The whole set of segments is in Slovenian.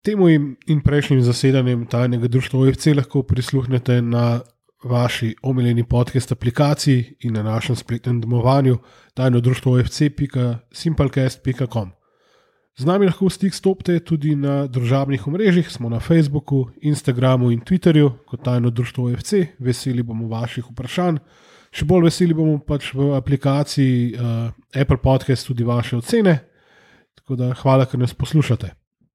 Temu in prejšnjim zasedanjem tajnega društva OFC lahko prisluhnete na vaši omiljeni podcast aplikaciji in na našem spletnem domovanju tajnodruštvofc.simplecast.com. Z nami lahko v stik stopite tudi na družabnih omrežjih, smo na Facebooku, Instagramu in Twitterju kot Tajno društvo OFC. Veseli bomo vaših vprašanj. Še bolj veseli bomo pač v aplikaciji Apple Podcast tudi vaše ocene. Tako da hvala, ker nas poslušate.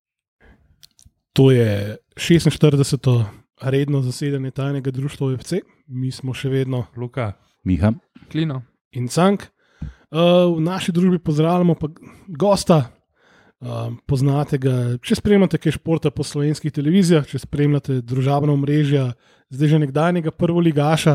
To je 46. redno zasedanje Tajnega društva OFC. Mi smo še vedno Luka, Miha, Klino in Cank. V naši družbi pozdravljamo pa gosta. Poznate ga, če spremljate kaj športa po slovenskih televizijah, če spremljate družabna omrežja, zdaj že nekdanjega prvoligaša,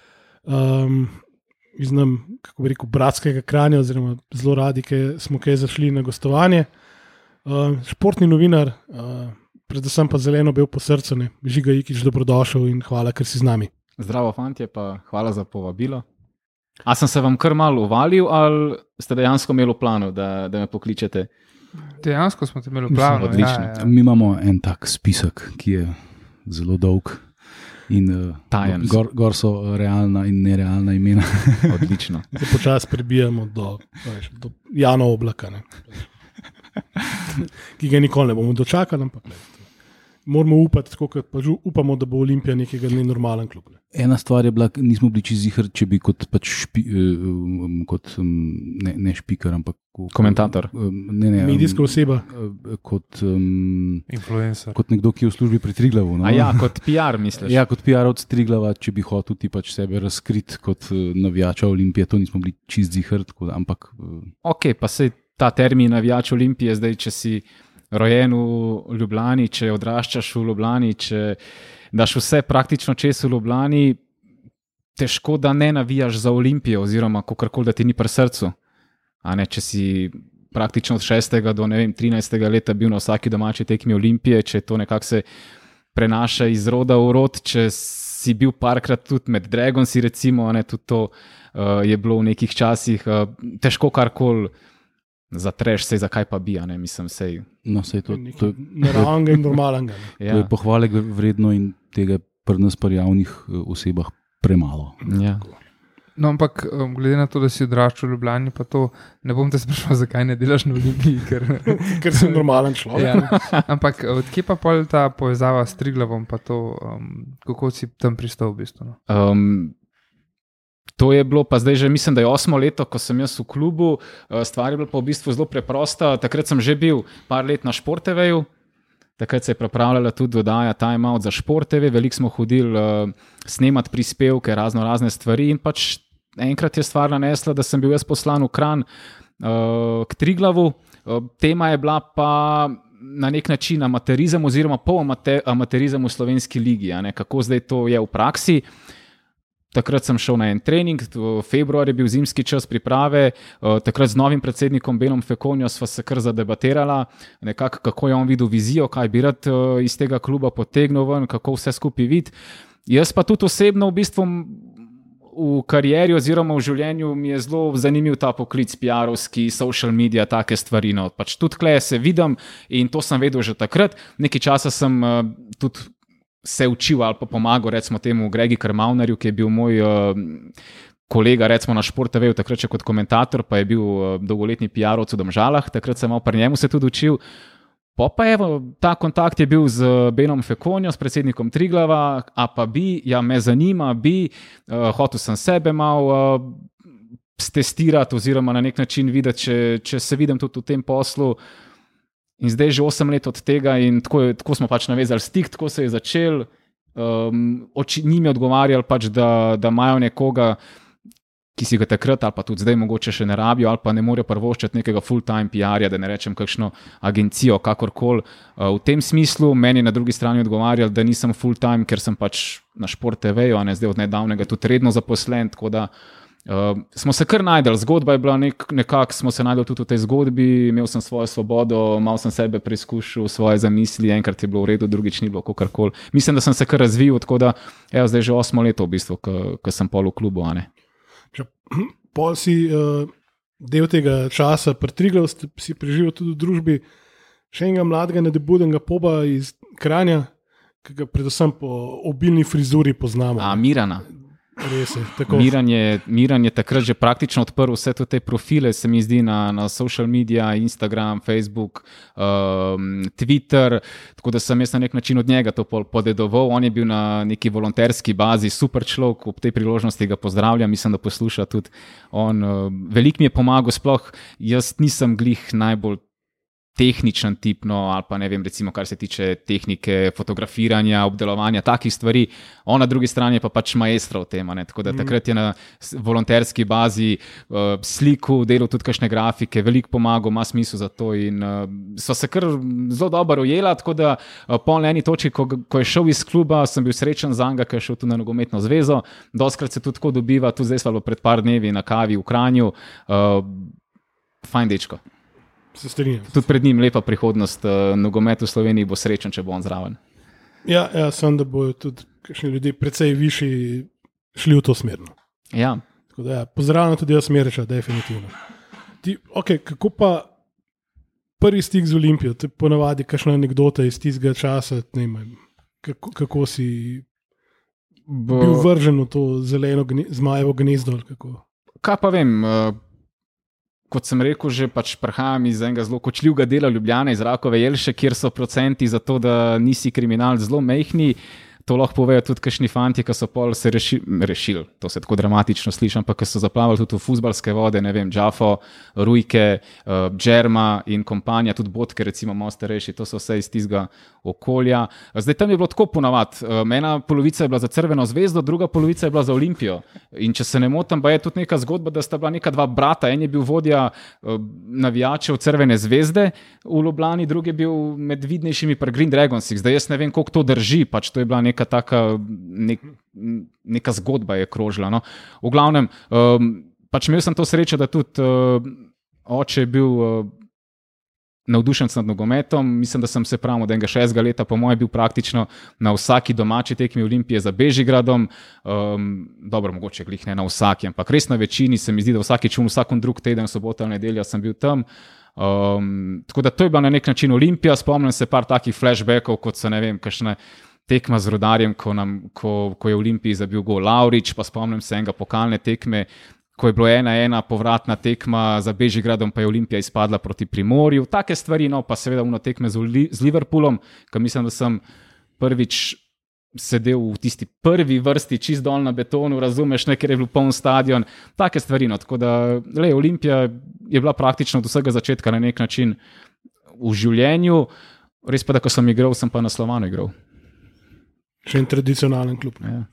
iz nam, kako bi rekel, bratskega Kranja, oziroma zelo radi, ki smo kaj zašli na gostovanje. Športni novinar, predvsem pa zeleno-bel po srcu, ne. Žiga Ikić, dobrodošel in hvala, ker si z nami. Zdravo, fantje, pa hvala za povabilo. A sem se vam kar malo uvalil, ali ste dejansko imeli v planu, da me pokličete? Dejansko smo te imeli v planu. Odlično. Ja. Mi imamo en tak spisek, ki je zelo dolg in Tajen. gor so realna in nerealna imena. Odlično. Zdaj počasi prebijamo do Jana Oblaka, ne. Ki ga nikoli ne bomo dočakali, ampak ne. Moramo upati, tako kot pa upamo, da bo Olimpija nekega dne normalen klub. Ne. Ena stvar je bila, nismo bili čisto ziher, če bi kot ne špiker, ampak Komentator. Medijska oseba. Kot Influencer. kot nekdo, ki je v službi pri Triglavu. No? A ja, kot PR misliš? Ja, kot PR-ovc Triglava, če bi hotel ti pač sebe razkriti kot navijača Olimpije, to nismo bili čisto ziher, ampak Ok, pa sej ta termin navijač Olimpije, zdaj, če si rojen v Ljubljani, če odraščaš v Ljubljani, če daš vse praktično čez v Ljubljani, težko, da ne navijaš za Olimpijo, oziroma kakorkoli, da ti ni pri srcu. A ne, če si praktično od 6. do 13. leta bil na vsaki domači tekmi Olimpije, če to nekako se prenaša iz roda v rod, če si bil parkrat tudi med Dragonsi, recimo, a ne, tudi to je bilo v nekih časih, težko karkoli zatreš, sej zakaj pa bi, a ne, mislim, sej. no, sej to je Naravnega in normalnega. Ne. To je pohvale vredno in tega pri nas pri javnih osebah premalo. Ja. No, ampak glede na to, da si odraščal v Ljubljani, pa to ne bom te sprašal, zakaj ne delaš na Olimpiji, Ker sem normalen človek. ja. Ampak odkje pa pol ta povezava s Triglavom, pa to, kako si tam pristal v bistvu? No? To je bilo pa zdaj že, mislim, da je 8. leto, ko sem jaz v klubu. Stvar je bila pa v bistvu zelo preprosta. Takrat sem že bil par let na Šport TV-ju. Takrat se je pripravljala tudi oddaja Time Out za Šport TV. Veliko smo hodili snemati prispevke, razne stvari in pač enkrat je stvar nanesla, da sem bil jaz poslan v Kranj k Triglavu. Tema je bila pa na nek način amaterizem oziroma amaterizem v slovenski ligi, a ne, kako zdaj to je v praksi. Takrat sem šel na en trening, februar je bil zimski čas priprave, takrat z novim predsednikom Benom Fekonjo sva se kar zadebatirala, nekako kako je on videl vizijo, kaj bi rad iz tega kluba potegnil ven, kako vse skupaj vidi. Jaz pa tudi osebno v bistvu v karieri oziroma v življenju mi je zelo zanimiv ta poklic PR-ovski, social media, take stvari. No. Pač tudi tukaj se vidim in to sem vedel že takrat. Nekaj časa sem tudi se učil ali pa pomagal, recimo temu Gregi Krmavnerju, ki je bil moj kolega, recimo na Šport TV, takrat še kot komentator, pa je bil dolgoletni PR-ovc v Domžalah, takrat sem malo pri njemu se tudi učil. Pa evo, ta kontakt je bil z Benom Fekonjo, s predsednikom Triglava, a pa ja, me zanima, hotel sem sebe malo stestirati oziroma na nek način videti, če se vidim tudi v tem poslu. In zdaj že 8 let od tega in tako smo pač navezali stik, tako se je začel. Njim je odgovarjali pač, da imajo nekoga, ki si ga takrat ali pa tudi zdaj mogoče še ne rabijo ali pa ne morejo prvoščati nekega full-time PR-ja, da ne rečem kakšno agencijo, kakorkoli. V tem smislu meni je na drugi strani odgovarjali, da nisem full-time, ker sem pač na Šport TV-ju, a ne zdaj od nedavnega tudi redno zaposlen, tako da smo se kar najdeli, zgodba je bila nekako, smo se najdeli tudi v tej zgodbi, imel sem svojo svobodo, malo sem sebe preizkušal, svoje zamisli, enkrat je bilo v redu, drugič ni bilo kakorkoli. Mislim, da sem se kar razvil, tako da zdaj že 8 leto v bistvu, ko sem pol v klubu, a ne. Pol si del tega časa pri Triglavu si preživel tudi v družbi še enega mladega nedebudnega poba iz Kranja, ki ga predvsem po obilni frizuri poznamo. Mirana. Res je, tako. Miran je takrat že praktično odprl vse te profile, se mi zdi, na social media, Instagram, Facebook, Twitter, tako da sem jaz na nek način od njega to podedoval. On je bil na neki volonterski bazi, super človek, ob tej priložnosti ga pozdravljam, mislim, da posluša tudi on. Veliko mi je pomagal, sploh jaz nisem glih najbolj tehničen tip, ali pa ne vem, recimo, kar se tiče tehnike, fotografiranja, obdelovanja, takih stvari. On na drugi strani je pa pač maestro v tem. Tako da takrat je na volonterski bazi slikal, delal tudi kakšne grafike, veliko pomagal, ima smisel za to in so se kar zelo dobro ujela, tako da po eni točki, ko je šel iz kluba, sem bil srečen za njega, ker je šel tudi na nogometno zvezo. Dostkrat se tudi tako dobiva, tudi zdaj smo bili pred par dnevi na kavi v Kranju. Fajn dečko. Se strinjam. Tudi pred njim lepa prihodnost, nogomet v Sloveniji bo srečen, če bo on zraven. Ja, sem, da bojo tudi kakšni ljudje precej višji šli v to smer. Ja. Tako da pozdravljam tudi jaz Smeriča, definitivno. Kako pa prvi stik z Olimpijo? To je ponavadi kakšna anekdota iz tistega časa, ne vem, kako si bil vržen v to zeleno zmajevo gnezdo? Kaj pa vem, kot sem rekel, že pač prihajam iz enega zelo kočljivega dela Ljubljane, iz Rakove Jelše, kjer so procenti za to, da nisi kriminal, zelo majhni. To lahko povejo tudi kakšni fanti, ki so pol se rešili, to se tako dramatično sliši, ampak ki so zaplavali tudi v fuzbalske vode, ne vem, Džafo, Rujke, Džerma in kompanija, tudi Botke, recimo malo starejši, to so vse iz tistega okolja. Zdaj tam je bilo tako ponavadi, ena polovica je bila za Crveno zvezdo, druga polovica je bila za Olimpijo. In če se ne motim, pa je tudi neka zgodba, da sta bila neka dva brata, en je bil vodja navijačev Crvene zvezde v Ljubljani, drugi je bil med vidnejšimi pri Green Dragonsih. Zdaj jaz ne vem, koliko to drži, pač to je bila neka zgodba je krožila. No. V glavnem, pač imel sem to srečo, da tudi oče je bil navdušen nad nogometom. Mislim, da sem se pravil od enega 6. leta, po mojem, bil praktično na vsaki domači tekmi Olimpije za Bežigradom. Dobro, mogoče glih ne na vsaki, ampak res na večini se mi zdi, da vsakom drug teden, sobota ali nedelja sem bil tam. Tako da to je bila na nek način Olimpija. Spomnim se par takih flashbackov, kot so, ne vem, kakšne tekma z Rudarjem, ko je v Olimpiji zabil gol Lavrič, pa spomnim se enega pokalne tekme, ko je bilo 1-1 povratna tekma za Bežigradom, pa je Olimpija izpadla proti Primorju. Take stvari, no, pa seveda tekme z Liverpoolom, ko mislim, da sem prvič sedel v tisti prvi vrsti, čist dol na betonu, razumeš, ker je bil poln stadion. Take stvari, no, tako da Olimpija je bila praktično od vsega začetka na nek način v življenju. Res pa, da ko sem igral, sem pa na Slovanu igral. Še en tradicionalen klub. Ja.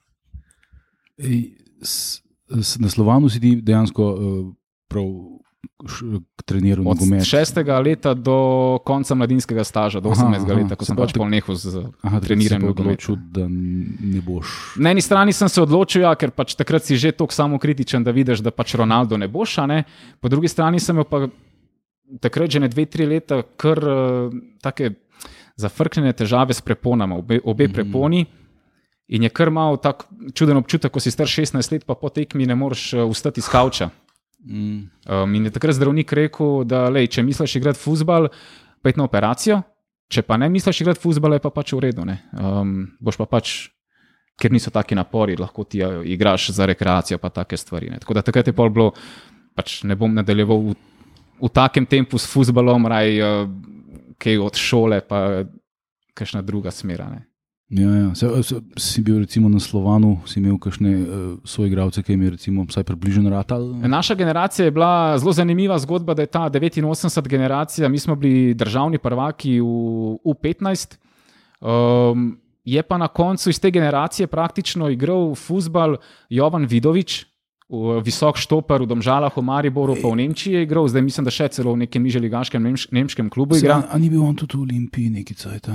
Na Slovanu si ti dejansko prav treniral nogomet. Od 6. leta do konca mladinskega staža, do 18. leta, ko sem pač pol nehal z treniranjem nogometu. Da ne boš... Na eni strani sem se odločil, ker pač takrat si že toliko samokritičen, da vidiš, da pač Ronaldo ne boš, ne? Po drugi strani sem imel pa takrat že 2-3 leta kar take zafrknjene težave s preponama, obe preponi. In je kar mal tak čuden občutek, ko si star 16 let, pa po tekmi ne moreš vstati iz kavča. In je takrat zdravnik rekel, da če misliš igrati fuzbal, pa id na operacijo, če pa ne misliš igrati fuzbal, je pa pač v redu. Boš pa pač, ker niso taki napori, lahko ti igraš za rekreacijo, pa take stvari. Tako da takrat je pol bilo, pač ne bom nadaljeval v takem tempu s fuzbalom, kaj od šole, pa kakšna druga smera. Ja. Si bil recimo na Slovanu, si imel kakšne soigralce, ki jim je recimo vsaj približno ratal? Naša generacija je bila zelo zanimiva zgodba, da je ta 89 generacija, mi smo bili državni prvaki v 15. Je pa na koncu iz te generacije praktično igral fuzbal Jovan Vidovič, visok štoper v Domžalah, v Mariboru, pa v Nemčiji je igral, zdaj mislim, da še celo v nekem nižjeligaškem nemškem klubu igra. A ni bil on tudi v Olimpiji neki cajt?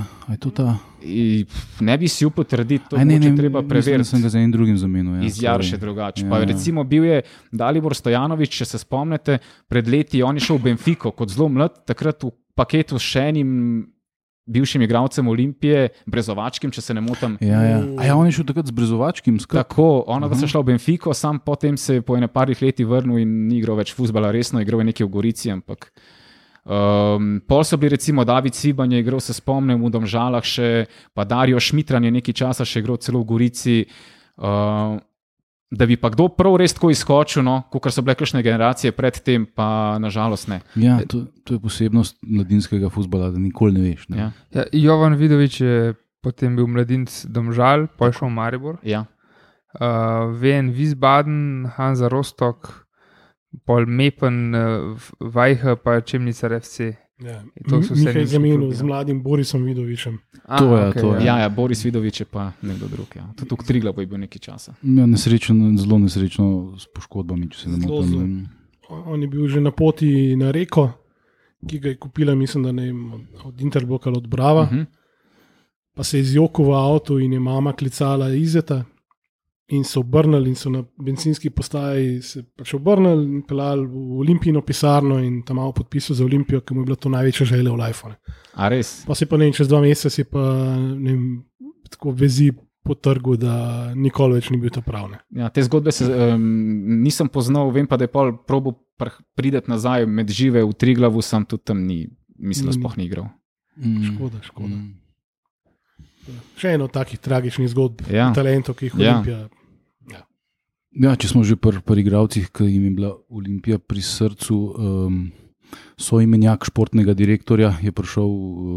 Ne bi si upal trditi, to je treba preveriti. Mislim, da sem ga za en drugim zamenil. Iz Jarše drugače. Pa recimo bil je Dalibor Stojanović, če se spomnite, pred leti on je šel v Benfico kot zelo mlad, takrat v paketu s še enim bivšim igralcem Olimpije, Brezovačkim, če se ne motim. Ja, on je šel takrat z Brezovačkim? Tako, ona da se šla v Benfico, sam potem se je po ene parih leti vrnil in ni igral več fuzbala, resno igral je nekaj v Gorici, ampak Pol so bili recimo David Ciban je igral, se spomnim, v Domžalah še, pa Dario Šmitran je nekaj časa še igral celo v Gorici. Da bi pa kdo prav res tako izskočil, no, kot so bile kakšne generacije predtem, pa nažalost ne. Ja, to je posebnost mladinskega fuzbala, da nikoli ne veš. Ne? Ja. Ja, Jovan Vidovič je potem bil mladinec Domžal, pa je šel v Maribor. Ja. Ven Wiesbaden, Hansa Rostock, pol Mepen, Vajha, pa Čemnica FC. Ja. To so vse Mihaj nemški zamenil klubi, z no. mladim Borisom Vidovičem. To je. Ja, Boris Vidovič je pa nekdo drug. Ja. Tudi v Triglavu je bil nekaj časa. Ja, zelo nesrečno s poškodbami, če se ne motim. On je bil že na poti na Reko, ki ga je kupila, mislim, da ne od Interbloka ali od Brava. Pa se je izjokal v avtu in je mama klicala Izeta. In so obrnili, in so na bencinski postaji se pač obrnili in pelali v Olimpijino pisarno in tam malo podpisal za Olimpijo, ker mu je bila to največja želja v lifeu. A res? Pa se pa ne, čez 2 meseca si pa ne vem, tako vezi po trgu, da nikoli več ni bil ta pravne. Ja, te zgodbe nisem poznal, vem pa, da je pol probo prideti nazaj med žive v Triglavu, sam tudi tam ni, mislim, da sploh ni igral. Škoda. Še eno od takih tragičnih zgodb, talentov, ki jih Olimpija. Ja, če smo že pri igralcih, ki jim je bila Olimpija pri srcu, soimenjak športnega direktorja je prišel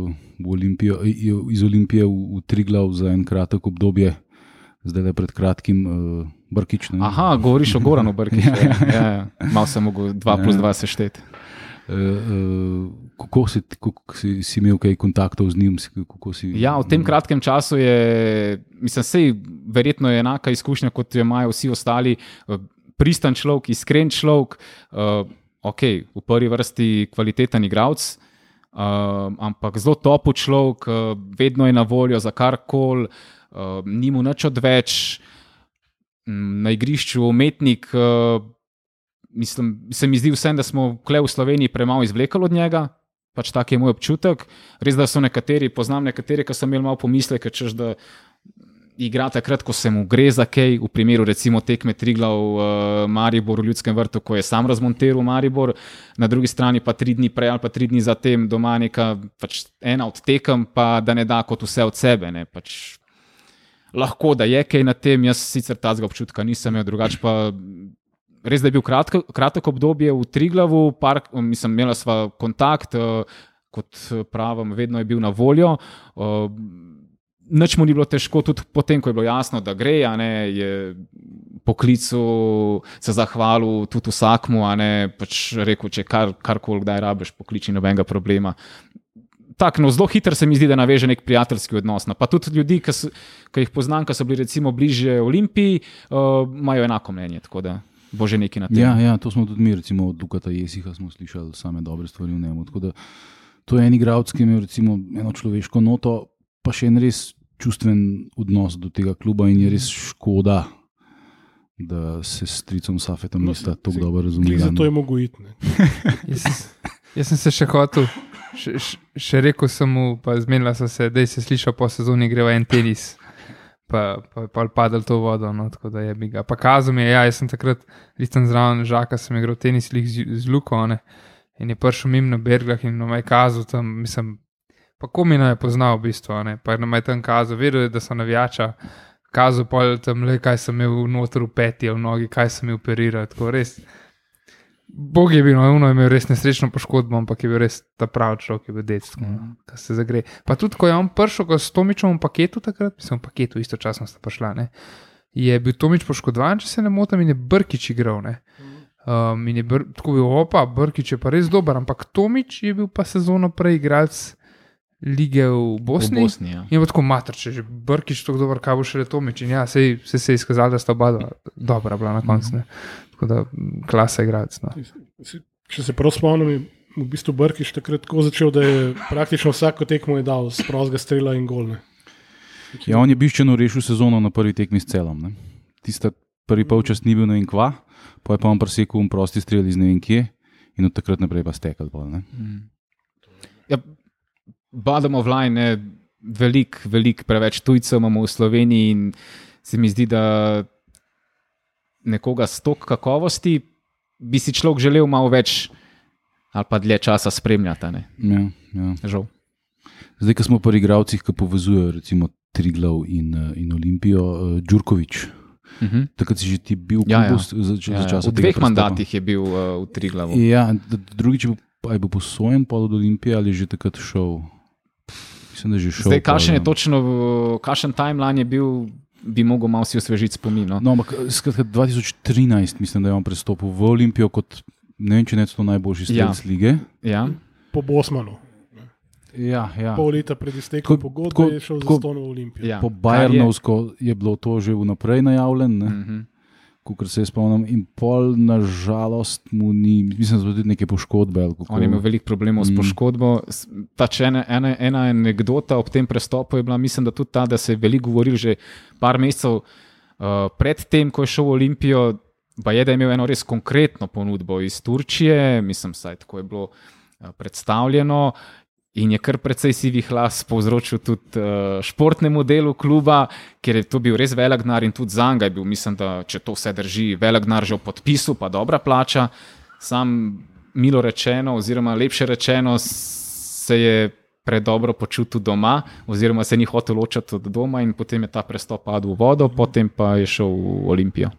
iz Olimpije v Triglav za en kratek obdobje, zdaj pred kratkim Brkič. Ne? Aha, govoriš o Goranu Brkiču. Ja. Mal sem mogel 2 + 2 sešteti. Kako si imel kaj kontaktov z njim? Ja, v tem kratkem času je, mislim, sej verjetno je enaka izkušnja, kot jo imajo vsi ostali. Pristan človek, iskren človek, v prvi vrsti kvaliteten igralec, ampak zelo topel človek, vedno je na voljo za karkoli, ni mu nič odveč, na igrišču umetnik. Mislim, se mi zdi vsem, da smo kle v Sloveniji premalo izvlekali od njega, pač tak je moj občutek. Res, da so nekateri, poznam nekatere, ki so imeli malo pomisleke, češ da igra takrat, ko se mu gre za kaj, v primeru recimo tekme Triglav Maribor v Ljudskem vrtu, ko je sam razmontiral Maribor, na drugi strani pa 3 dni prej ali pa 3 dni zatem doma neka pač ena od tekem, pa da ne da kot vse od sebe, ne, pač lahko da je kaj na tem, jaz sicer tazga občutka nisem imel, drugače pa res, da je bil kratek obdobje v Triglavu, mislim, imela sva kontakt, kot pravim, vedno je bil na voljo. Nič mu ni bilo težko, tudi potem, ko je bilo jasno, da gre, je poklical, se zahvalil tudi vsakmu, pač rekel, če karkoli kdaj rabiš, pokliči, nobenega problema. Tak, no, zelo hitro se mi zdi, da naveže nek prijateljski odnos. Pa tudi ljudi, ki jih poznam, ki so bili recimo bližje Olimpiji, imajo enako mnenje, tako da bo že nekaj na tem. Ja, to smo tudi mi, recimo od Dukata Jesiha smo slišali same dobre stvari v njemu. Tako da to je en igralec, ki je imel recimo eno človeško noto, pa še en res čustven odnos do tega kluba in je res škoda, da se s stricom Safetom nista tako dobro razumeli. Zato je mogel iti. Jaz sem se še hotel, še rekel sem mu, pa zmenila sem se, da se slišal po sezoni, greva en tenis. Pa padal to vodo, no, tako da je bi ga. Pa kazal mi je, jaz sem takrat listan zraven Žaka, sem igral tenis z Luko, in je prišel mimo na Berglah in nam je kazal tam, mislim, pa komina je poznal v bistvu, pa nam je tam kazal, vedel je, da so navijača, kazal pol tam, kaj sem imel noter v peti, v nogi, kaj sem imel operiral, tako res. Bog je bil, je imel res nesrečno poškodbo, ampak je bil res ta pravi človek, ki je bil dec, da se zagre. Pa tudi, ko je on prišel s Tomičom v paketu takrat, mislim, v paketu istočasno sta prišla, je bil Tomič poškodovan, če se ne motim, in je Brkič igral, in je tako bil, Brkič je pa res dober, ampak Tomič je bil pa sezono prej igralec lige v Bosni. Ja. In je tako mater, če že Brkič tako dober, kaj bo še le Tomič, in ja, se je izkazalo, da sta oba dobra bila na koncu, tako da klasa igralec. Če se prav spomnim, v bistvu Brkič takrat tako začel, da je praktično vsako tekmo je dal z prostega strela in gol. Ja, on je bistveno rešil sezono na prvi tekmi s Celom. Tista prvi polčas ni bil ne vem kva, pa je pa on presekal prosti strel iz ne vem kje in od takrat naprej pa stekal. Ja, Bottom of line, veliko preveč tujcev imamo v Sloveniji in se mi zdi, da nekoga s toliko kakovosti bi si človek želel malo več ali pa dlje časa spremljata. Ne? Ja. Žal. Zdaj, ko smo pri igralcih, ki povezujejo recimo Triglav in Olimpijo, Đurković. Takrat si že ti bil v klubu za časa. V 2 mandatih je bil v Triglavu. Ja, drugič je bil posojen pod Olimpijo ali je že takrat šel? Mislim, da je že šel. Zdaj, kakšen timeline je bil, bi mogel malo si osvežiti spomin. No, ampak skratka 2013 mislim, da je on prestopil v Olimpijo kot, ne vem, če ne to najboljši strelec lige. Ja. Po Bosmanu. Ja. Pol leta pred iztekom pogodbe je šel za ston v Olimpijo. Ja. Po Bayernovsko je bilo to že vnaprej najavljeno, kot se spomnim, in pol nažalost mu ni, mislim, da so tudi neke poškodbe. On je imel veliko problemov s poškodbo. Ena anekdota ob tem prestopu je bila, mislim, da tudi ta, da se je veliko govoril že par mesecev pred tem, ko je šel v Olimpijo, pa je, da je imel eno res konkretno ponudbo iz Turčije, mislim, saj tako je bilo predstavljeno. In je kar precej sivih las povzročil tudi športnemu delu kluba, ker je to bil res velik denar in tudi za njega je bil, mislim, da če to vse drži, velik denar že v podpisu, pa dobra plača. Sam milo rečeno, oziroma lepše rečeno, se je predobro počutil doma, oziroma se ni hotel ločiti od doma in potem je ta prestop padel v vodo, potem pa je šel v Olimpijo.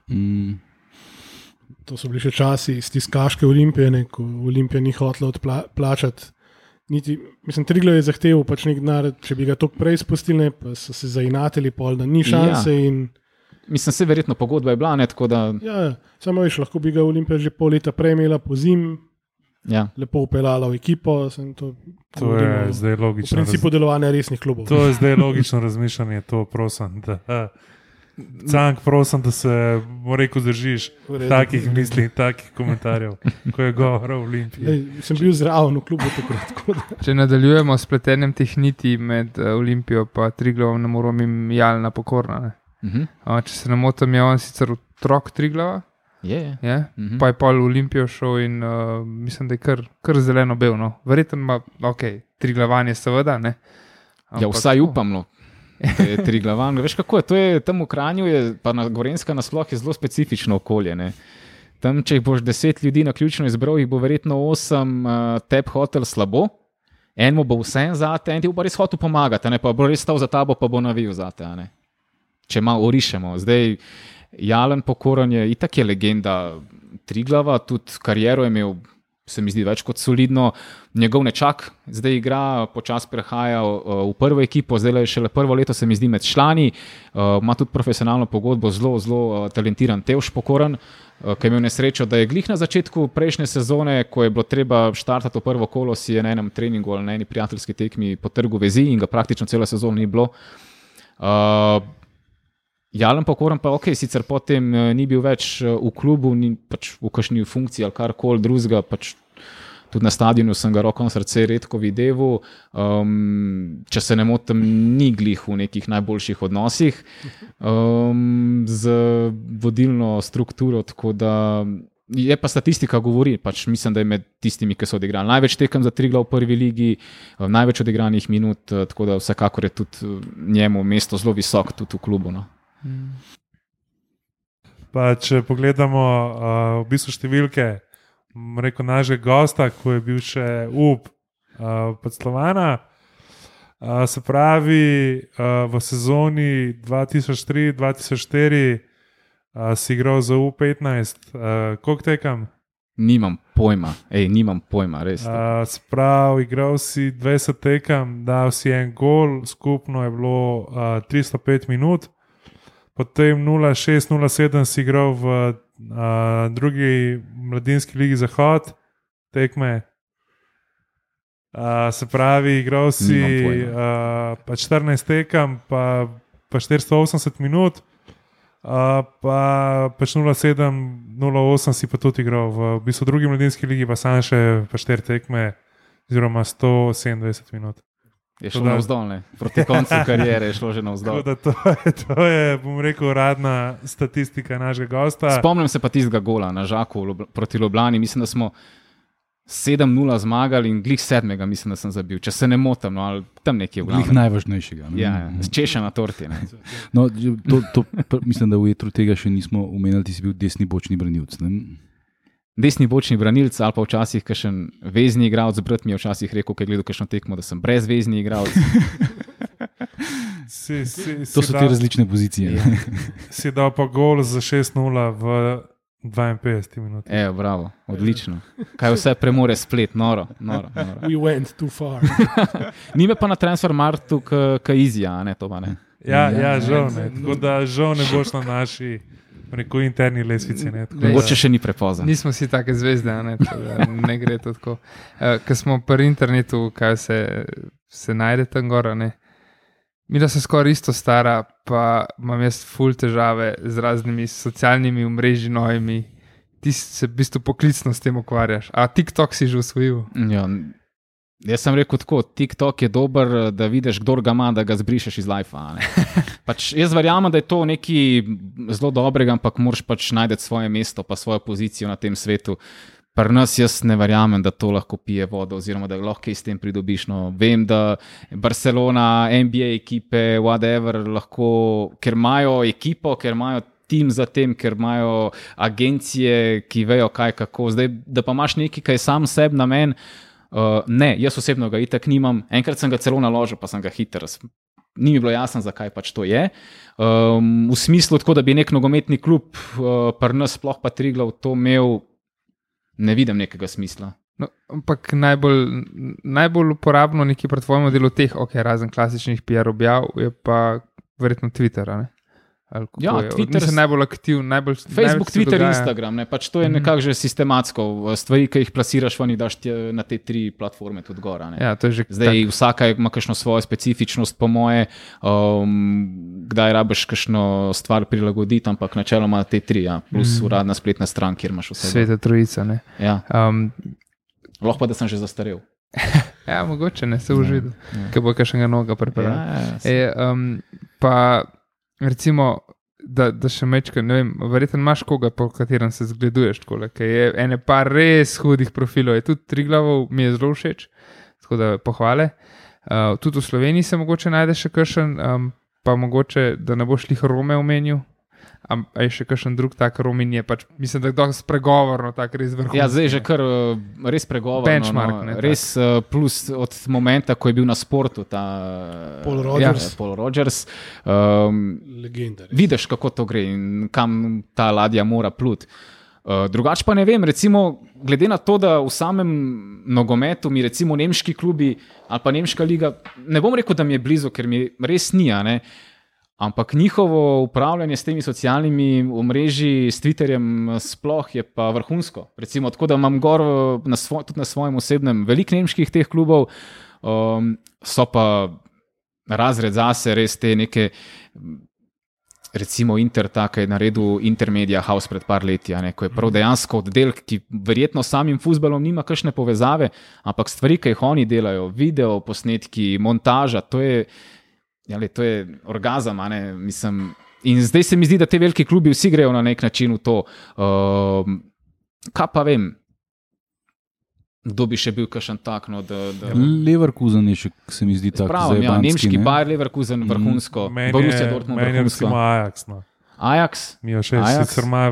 To so bili še časi iz tiskaške Olimpije, ko Olimpija ni hotela odplačati. Mislim, Triglav je zahteval pač nek denar, če bi ga toliko prej spustili, pa so se zainateli, da ni šanse. Mislim, se verjetno pogodba je bila, ne, tako da... Ja, samo veš, lahko bi ga Olimpija že pol leta prej imela po zim, lepo upeljala v ekipo. To je zdaj logično. V principu delovanja resnih klubov. To je zdaj logično razmišljanje, to prosim. Cank, prosim, da se držiš takih misli, takih komentarjev, ko je govora o Olimpiji. Sem bil zraven v klubu takrat. Če nadaljujemo s pletenjem teh niti med Olimpijo in Triglavom, ne moramo jim Jalna Pokorna. Če se ne motim, je on sicer otrok Triglava, pa je pa v Olimpijo šel in mislim, da je kar zeleno bel. No. Verjetno ima, Triglavanje seveda. Ne. Ja, vsaj upam. Triglavan. Veš kako je, to je tam v Kranju, pa na Gorenjska nasploh je zelo specifično okolje. Ne. Tam, če jih boš 10 ljudi naključno izbral, jih bo verjetno 8 teb hotel slabo, enemu bo vse zate, en ti bo res hotel pomagati, pa bo res stal za tabo, pa bo navil zate. Če malo orišemo. Zdaj, Jalen Pokoran je itak je legenda Triglava, tudi kariero je imel, se mi zdi, več kot solidno. Njegov nečak zdaj igra, počasi prehaja v prvo ekipo, zdaj je šele prvo leto, se mi zdi, med člani. Ima tudi profesionalno pogodbo, zelo talentiran Tevš Pokoran, ki je imel nesrečo, da je glih na začetku prejšnje sezone, ko je bilo treba štartati v prvo kolo, si je na enem treningu ali na eni prijateljski tekmi potrgal vezi in ga praktično celo sezono ni bilo. Jalen Pokoran pa sicer potem ni bil več v klubu, ni pač v kakšni funkciji ali karkoli drugega, pač tudi na stadionu sem ga roko na srce redko videl. Če se ne motim, ni glih v nekih najboljših odnosih z vodilno strukturo, tako da je pa statistika govori, pač mislim, da je med tistimi, ki so odigrali največ tekem za Triglav v prvi ligi, največ odigranih minut, tako da vsekakor je tudi njemu mesto zelo visok tudi v klubu. No. Pa če pogledamo v bistvu številke, rekel našega gosta, ko je bil še Slovana, se pravi v sezoni 2003-2004 si igral za U15, koliko tekam? Nimam pojma, res. Se pravi, igral si 20 tekam, dal si en gol, skupno je bilo 305 minut. Potem 06-07 si igral v drugi mladinski ligi Zahod, tekme. Se pravi, igral si pa 14 tekam, pa 480 minut, pa 07-08 si pa tudi igral v bistvu drugi mladinski ligi, pa sam še pa 4 tekme, oziroma 127 minut. Je šlo navzdol, ne? Proti koncu karijere je šlo že navzdol. To je, bom rekel, uradna statistika našega gosta. Spomnim se pa tistega gola na Žaku proti Ljubljani. Mislim, da smo 7-0 zmagali in glih 7. mislim, da sem zabil. Če se ne motim, no, ali tam nekje v glavnem. Glih najvažnejšega. Ne? Ja, s češa na torti. Ne? No, mislim, da v jetru tega še nismo omenili, ti si bil desni bočni branilec. desni bočni branilec ali pa včasih kakšen vezni igralec. Brat mi je včasih rekel, ko je gledal kakšno tekmo, da sem brezvezni igralec. To so te različne pozicije. Ja. Si dal pa gol za 6-0 v 52 minutah. Bravo, odlično. Kaj vse premore splet, noro. We went too far. Ni me pa na Transfermarktu k Izija, ne to pa ne. Ja, žal ne. Tako da žal ne boš na naši interni lesvici. Mogoče še ni prepozno. Nismo si take zvezde, ne gre to tako. Ko smo pri internetu, kaj se najde tam gora, ne. Mi da se skoraj isto stara, pa imam jaz ful težave z raznimi socialnimi omrežji novimi. Ti se v bistvu poklicno s tem ukvarjaš. A TikTok si že usvojil? Ja, jaz sem rekel tako, TikTok je dober, da vidiš, kdor ga ima, da ga zbrišeš iz lifea. Pač jaz verjamem, da je to nekaj zelo dobrega, ampak moraš pač najti svoje mesto pa svojo pozicijo na tem svetu. Pri nas jaz ne verjamem, da to lahko pije vodo oziroma da lahko s tem pridobiš. No, vem, da Barcelona, NBA ekipe, whatever, lahko, ker imajo ekipo, ker imajo tim za tem, ker imajo agencije, ki vejo kaj kako. Zdaj, da pa imaš nekaj, kaj je sam sebi namen, ne, jaz osebno ga itak nimam. Enkrat sem ga celo naložil, pa sem ga hiter. Ni mi bilo jasno, zakaj pač to je. V smislu tako, da bi nek nogometni klub, pri nas sploh pa Triglav to imel, ne vidim nekega smisla. No, ampak najbolj uporabno neki pri tvojem delu teh, razen klasičnih PR objav, je pa verjetno Twitter, ne? Ja, Twitter. Nisem najbolj aktiv, Facebook, Twitter, Instagram, ne? Pač to je nekako že sistematsko. Stvari, ki jih plasiraš ven, daš na te 3 platforme tudi gora. Ne? Ja, to je že zdaj vsaka ima kakšno svojo specifičnost, po moje, kdaj rabiš kakšno stvar prilagoditi, ampak načeloma te 3, ja, plus uradna spletna stran, kjer imaš vse. Sveta trojica, ne. Ja. Lahko pa, da sem že zastarel. Ja, mogoče ne, se boš videl, ker bo kakšnega noga pripravljal. Pa recimo, da še mečka, ne vem, verjetno imaš koga, po katerem se zgleduješ takole, ker je ene par res hudih profilov, je tudi Triglavov, mi je zelo všeč, tako da pohvale. Tudi v Sloveniji se mogoče najde še kakšen, pa mogoče, da ne boš lih Rome omenil, a je še kakšen drug tak Romin je pač, mislim, da je dosti pregovorno, tak res vrhunski. Ja, zdaj je že kar res pregovorno. Benchmark, ne. Res plus od momenta, ko je bil na sportu ta Paul Rogers. Ja, Paul Rogers. Legenda. Vidiš, kako to gre in kam ta ladja mora pluti. Drugače pa ne vem, recimo, glede na to, da v samem nogometu mi recimo nemški klubi ali pa nemška liga, ne bom rekel, da mi je blizu, ker mi res ni, ne. Ampak njihovo upravljanje s temi socialnimi omrežji, s Twitterjem sploh je pa vrhunsko. Recimo, tako da imam gor tudi na svojem osebnem veliko nemških teh klubov, so pa razred zase res te neke, recimo Inter, tako je naredil Intermedia House pred par leti, ko je prav dejansko oddelek, ki verjetno samim fuzbalom nima kakšne povezave, ampak stvari, ki jih oni delajo, video, posnetki, montaža, to je orgazem, mislim. In zdaj se mi zdi, da te veliki klubi vsi grejo na nek način v to. Kaj pa vem, kdo bi še bil kakšen tak? No, Leverkusen je še, se mi zdi, tako zelo banski. Nemški Bayer Leverkusen, vrhunsko. Borussia Dortmund, meni je vrhunsko. recimo Ajax. No. Ajax? Mi je všeč, sicer imajo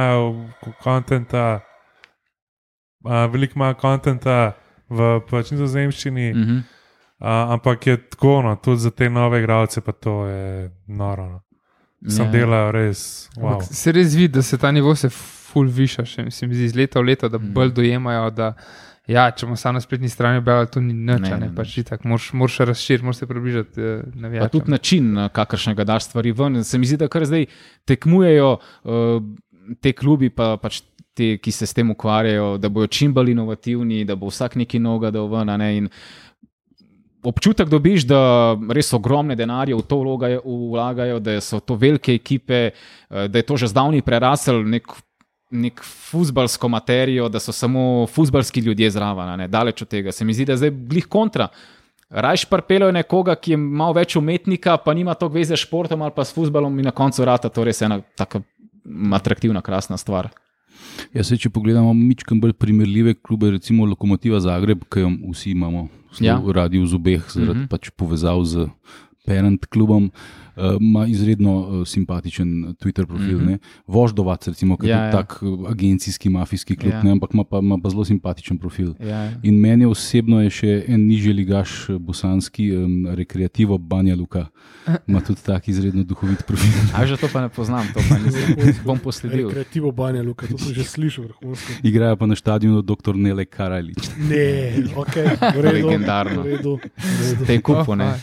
veliko kontenta v pač nizozemščini. Ampak je tako, no, tudi za te nove igralce pa to je noro. No. Sem delajo res, wow. Se res vidi, da se ta nivo se ful viša, še se mi zdi iz leta v leto, da bolj dojemajo, da ja, če bomo samo na spletni strani objavljali, to ni nič, ne, pač itak, moraš razširiti, moraš se približati navijačem. Pa tudi način, kakršnega daš stvari ven. Se mi zdi, da kar zdaj tekmujejo te klubi, pa pač te, ki se s tem ukvarjajo, da bojo čim bolj inovativni, da bo vsak neki noga dal ven, ne, in občutek dobiš, da res ogromne denarje v to vlagajo, da so to velike ekipe, da je to že zdavnaj prerasel nek fuzbalsko materijo, da so samo fuzbalski ljudje zraven, daleč od tega. Se mi zdi, da je zdaj glih kontra. Rajš pripeljejo nekoga, ki je malo več umetnika, pa nima toliko veze s športom ali pa s fuzbalom in na koncu rata to res ena taka atraktivna, krasna stvar. Ja, če pogledamo mičkam bolj primerljive klube, recimo Lokomotiva Zagreb, ki jo vsi imamo radi v zobeh, zaradi pač povezav z parent klubom. ima izredno simpatičen Twitter profil. Voždovac, recimo, ki je tak agencijski, mafijski klub, ampak ima pa zelo simpatičen profil. In meni osebno je še en nižji ligaš bosanski, Rekreativo Banja Luka. Ima tudi tak izredno duhovit profil. A že to pa ne poznam, to pa nisem. Bom posledil. Rekreativo Banja Luka, to sem že slišal vrhunsko. Igrajo pa na stadionu dr. Nele Karajlič. Ne, ok, v redu. Legendarno. V redu. Te kupo, ne?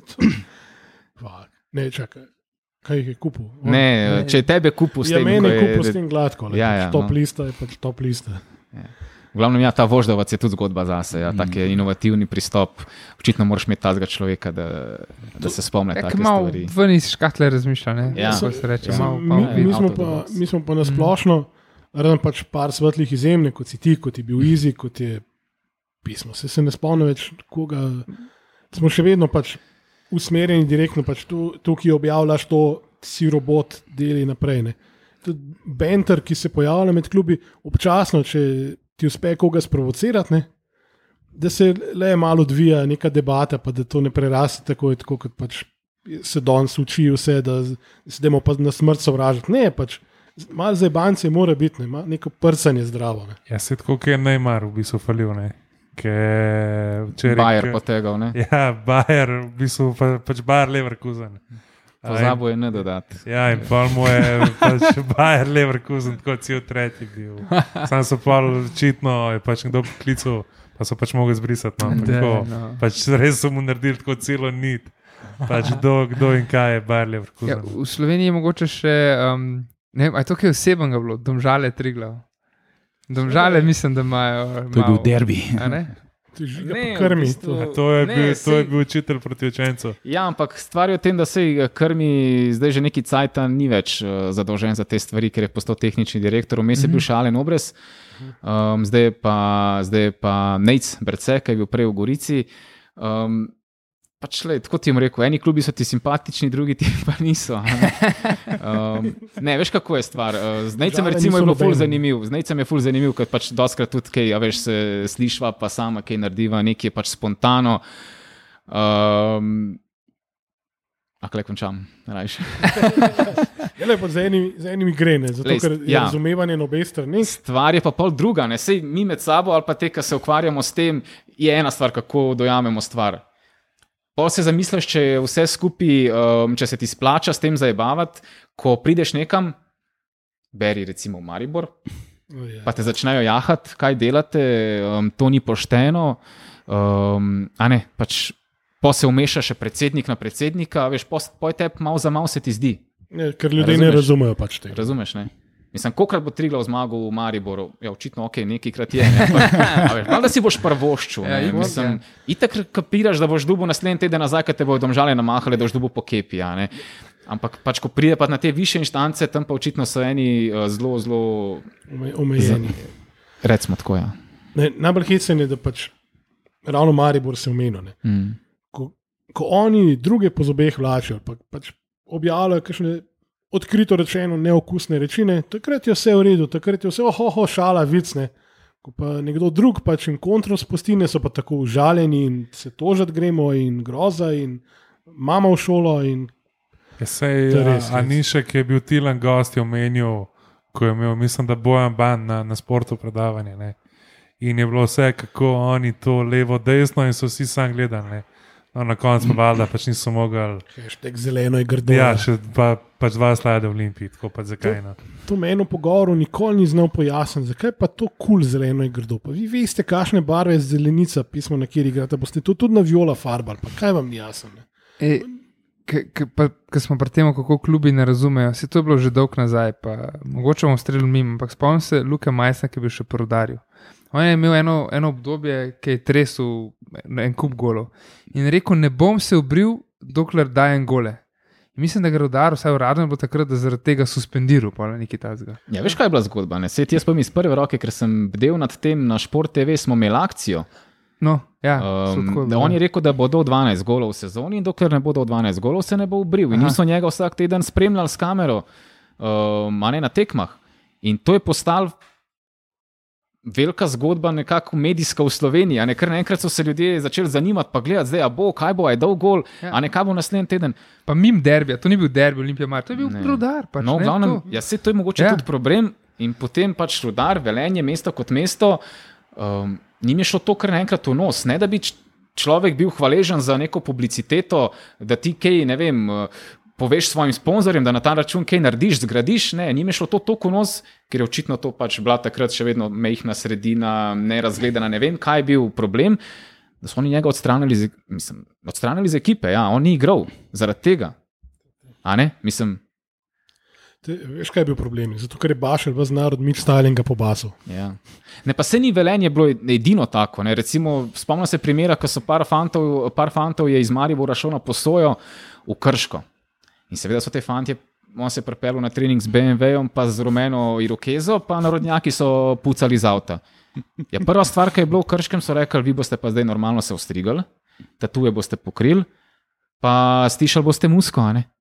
Ne, čakaj. Kaj jih je kupil? Ne, če je tebe kupil s tem, meni je kupil s tem gladko. Top no. Lista je pač top lista. V glavnem, ta Voždovac je tudi zgodba zase, tak je inovativni pristop. Očitno moraš imeti tazga človeka, da se spomne take stvari. Ven iz škatle razmišlja, ne? Se reče, mi smo pa nasplošno, razen pač par svetlih izjemne, kot si ti, kot je bil Easy, kot je pismo. Se ne spomnim več koga. Smo še vedno pač usmerjeni direktno, pač tu, ki objavljaš to, si robot, deli naprej. Ne. Tudi banter, ki se pojavlja med klubi, občasno, če ti uspe koga sprovocirati, ne, da se le malo odvija neka debata, pa da to ne preraste tako kot pač se danes uči vse, da se demo pa na smrt sovražiti. Ne, pač malo zajebance mora biti, ne, neko prsanje zdravo. Ne. Ja, se tako, ki je Neymar v bistvu falil, ne. Bayer potegal, ne? Ja, Bayer, v bistvu pač Bayer Leverkusen. Pozabo je ne dodati. Ja, in pa mu je pač Bayer Leverkusen, tako cel tretji bil. Sam so pa očitno, je pač nekdo poklical, pa so pač mogli zbrisati. Pač res so mu naredili tako celo nit. Pač kdo in kaj je Bayer Leverkusen. Ja, v Sloveniji je mogoče še, ne vem, a je to kaj osebnega bilo, Domžale Triglav. Domžale mislim, da imajo. To je bil derbi. Krmi. To je bil učitelj proti učencu. Ja, ampak stvar je v tem, da se Krmi zdaj že neki cajt ni več zadolžen za te stvari, ker je postal tehnični direktor. Vmes je bil Šalen Obrez, zdaj je pa Nejc Berce, ki je bil prej v Gorici. Pač tako ti jim rekel, eni klubi so ti simpatični, drugi ti pa niso. Ne, veš kako je stvar. Z Nejcem recimo je bilo ful zanimiv. Z Nejcem je ful zanimiv, ker pač doskrat tudi kaj, veš, se slišva, pa sama kaj narediva, nekaj je pač spontano. Akle končam, rajš. Z enimi gre, ne, zato ker je razumevanje na obe strani. Stvar je pa pol druga, ne, sej mi med sabo ali pa te, ki se ukvarjamo s tem, je ena stvar, kako dojamemo stvar. Pa se zamisliš, če je vse skupaj, če se ti splača s tem zajebavati, ko prideš nekam, beri recimo v Maribor, pa te začnejo jahati, kaj delate, to ni pošteno, a ne, pač pa se vmeša še predsednik na predsednika, veš, pa je tebi malo za malo se ti zdi. Ne, ker ljudje ne razumejo pač tega. Razumeš, ne? Mislim, kolikrat bo Triglav zmagal v Mariboru, ja, očitno, ok, nekajkrat je, ne, pa da si boš prvoščil, ne, mislim, itak kapiraš, da boš dubo naslednji teden nazaj, kad te bojo Domžale namahali, da boš dubo po kepi, ja, ne, ampak pač, ko pride pa na te više inštance, tam pa očitno so eni zelo omejeni. Recimo tako, ja. Ne, najbolj hecen je, da pač ravno Maribor se omenil, ne. Ko oni druge po zobeh vlačijo, pač objavljajo kakšne odkrito rečeno neokusne rečine, takrat je vse v redu, takrat je vse šala, vicne. Ko pa nekdo drug pač in kontro spustine, so pa tako užaljeni in se tožat gremo in groza in mama v šolo in Anišek je bil Tilan gost, je omenil, ko je imel, mislim, da Bojan Ban na sportu predavanje, ne. In je bilo vse, kako oni to levo, desno in so vsi sam gledali, ne. No, na koncu pa valjda pač niso mogli. Hashtag zeleno je grdo. Ja, še pač 2 slajda v Olimpiji, tako pa zakaj ne. To me eno pogovoru nikoli ni znal pojasniti, zakaj pa to zeleno je grdo. Pa vi veste, kakšne barve je zelenica, pismo na kjer igrate, boste to tudi na viola farbali, pa kaj vam ni jasno? Ko smo pri tem, kako klubi ne razumejo, se to je bilo že dolg nazaj, pa mogoče bomo streljali mimo, ampak spomnim se Luke Majsna, ki je bil še po Rudarju. On je imel eno obdobje, ki je tresel en kup golov in rekel, ne bom se obril, dokler dajem gole. In mislim, da ga Rudar, vsaj uradno, bo takrat zaradi tega suspendiral, pa nekaj tazga. Ja, veš, kaj je bila zgodba? Ne? Sej jaz pa mi iz prve roke, ker sem bdel nad tem na Šport TV, smo imeli akcijo. No, ja, on je rekel, da bo do 12 golov v sezoni in dokler ne bo do 12 golov, se ne bo obril. In so njega vsak teden spremljali s kamero, a ne na tekmah. In to je postal velika zgodba, nekako medijska v Sloveniji. A ne, ker naenkrat so se ljudje začeli zanimati, pa gledati, zdaj, kaj bo, je dol gol, Ja. a ne kaj bo naslednji teden. Pa mim derbija, to ni bil derbi Olimpija Mar, to je bil Rudar. Pač, No, v ne, glavnem, to. ja, to je mogoče tudi problem in potem pač Rudar, Velenje, mesto kot mesto, njim je šlo to kar naenkrat v nos. Ne da bi človek bil hvaležen za neko publiciteto, da ti kaj, ne vem, poveš svojim sponzorjem, da na ta račun kaj narediš, zgradiš. Ne, njim je šlo to toliko v nos, ker je očitno to pač bila takrat še vedno mehna sredina, nerazgledana, ne vem, kaj je bil problem, da so oni njega odstranili iz ekipe. Ja, on ni igral zaradi tega. A ne? Mislim, Veš, kaj je bil problem? Zato, ker je Bašel v narod Mitch Stalinga po basu. ja. Ne, pa se ni Velenje bilo edino tako. Ne. Recimo, spomnim se primera, ko so par fantov je iz Maribora šel na posojo v Krško. In seveda so te fantje, on se je pripeljal na trening z BMW-jem, pa z rumeno irokezo, pa narodnjaki so pucali z avta. Ja, prva stvar, ki je bilo v Krškem, so rekli, vi boste pa zdaj normalno se ostrigali, tatuje boste pokrili, pa stišali boste musko, a ne?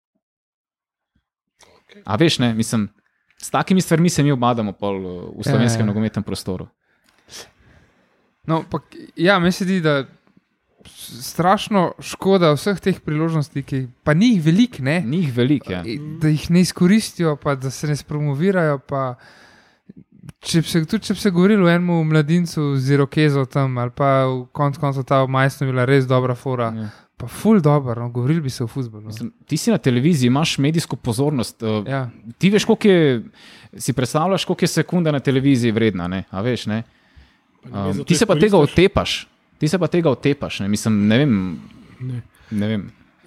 A veš, ne, mislim, s takimi stvarmi se mi obadamo pol v slovenskem nogometnem prostoru. No, pa, ja, meni se zdi, da strašno škoda vseh teh priložnosti, ki pa ni jih veliko, ne? Ni jih veliko, ja. Da jih ne izkoristijo, pa da se ne spromovirajo. Pa, če bi se govorilo o enem mladincu z Irokezo tam, ali pa v koncu ta majstor bila res dobra fora, Ja. pa ful dobro, no, govorili bi se o fuzbolu. Mislim, ti si na televiziji, imaš medijsko pozornost. Ja. Ti veš, koliko je, si predstavljaš, koliko je sekunda na televiziji vredna, ne? A veš, ne? Ti se pa tega otepaš. Ti se pa tega otepaš, ne? Mislim, ne vem. Ne vem.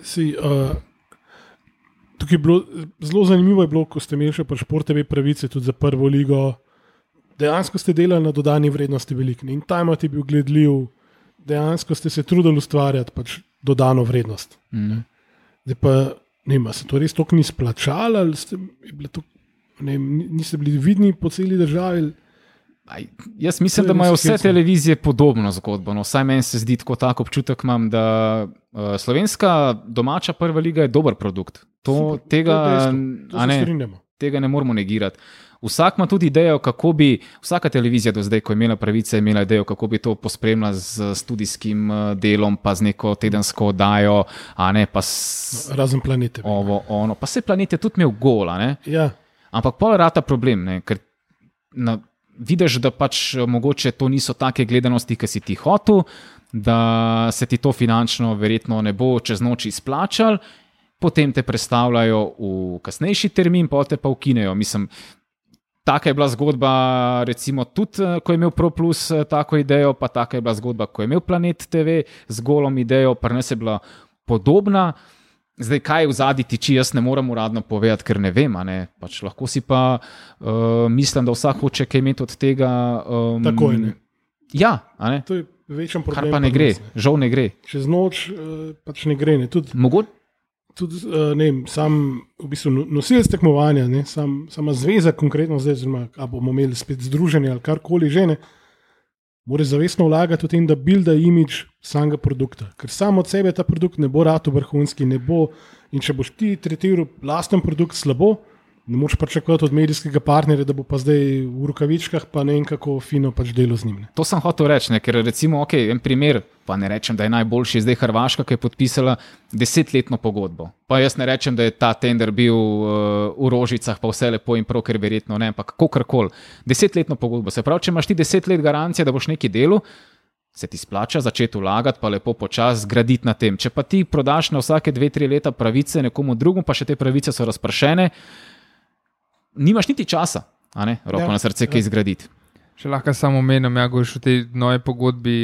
Tukaj je bilo zelo zanimivo, je bilo, ko ste imeli še pa Šport TV pravice tudi za prvo ligo. Dejansko ste delali na dodani vrednosti veliko in timer je bil gledljiv, dejansko ste se trudili ustvarjati pač dodano vrednost. Zdaj pa, ne vem, se to res toliko ni splačalo, ali niste bili vidni po celi državi? Jaz mislim, da imajo vse televizije podobno zgodbo. No, vsaj meni se zdi tako občutek, imam, da slovenska domača prva liga je dober produkt. Tega ne moramo negirati. Vsak ima tudi idejo, kako bi, vsaka televizija do zdaj, ko je imela pravice, imela idejo, kako bi to pospremila z studijskim delom, pa z neko tedensko oddajo, a ne pa razen Planete. Pa se Planet je tudi imel gola, ne? Ja. Ampak pol rata problem, ne? Ker vidiš, da pač mogoče to niso take gledanosti, ki si ti hotel, da se ti to finančno verjetno ne bo čez noč izplačal, potem te prestavljajo v kasnejši termin, pa te pa ukinejo. Mislim, taka je bila zgodba, recimo tudi, ko je imel ProPlus tako idejo, pa taka je bila zgodba, ko je imel Planet TV z golom idejo, pa nas je bila podobna. Zdaj, kaj v zadnji tiči, jaz ne morem uradno povedati, ker ne vem. Ne? Pač lahko si pa mislim, da vsak hoče kaj imeti od tega. Takoj ne. Ja, a ne? To je večji problem. Kar pa ne gre, žal ne gre. Čez noč pač ne gre. Ne. Tudi ne vem, sam v bistvu nosilec tekmovanja, sama zveza konkretno zdaj, oziroma bomo imeli spet združenje ali karkoli že ne. Mora zavestno vlagati v tem, da builda imidž samega produkta. Ker sam od sebe ta produkt ne bo rado vrhunski, ne bo. In če boš ti tretiral lasten produkt slabo, ne moreš pričakovati od medijskega partnerja, da bo pa zdaj v rokavičkah pa ne vem kako fino pač delo z njim. Ne. To sem hotel reči, ne? Ker recimo, en primer, pa ne rečem, da je najboljši, zdaj Hrvaška, ki je podpisala 10-letno pogodbo. Pa jaz ne rečem, da je ta tender bil v Rožicah, pa vse lepo in prav, ker verjetno ne, ampak kakorkoli. 10-letno pogodbo. Se pravi, če imaš ti 10 let garancije, da boš neki delu, se ti splača začeti vlagati, pa lepo počasi graditi na tem. Če pa ti prodaš na vsake 2-3 leta pravice nekomu drugemu, pa še te pravice so razpršene, nimaš niti časa, roko na srce, kaj izgraditi. Če lahko samo omenim, govorim o tej novi pogodbi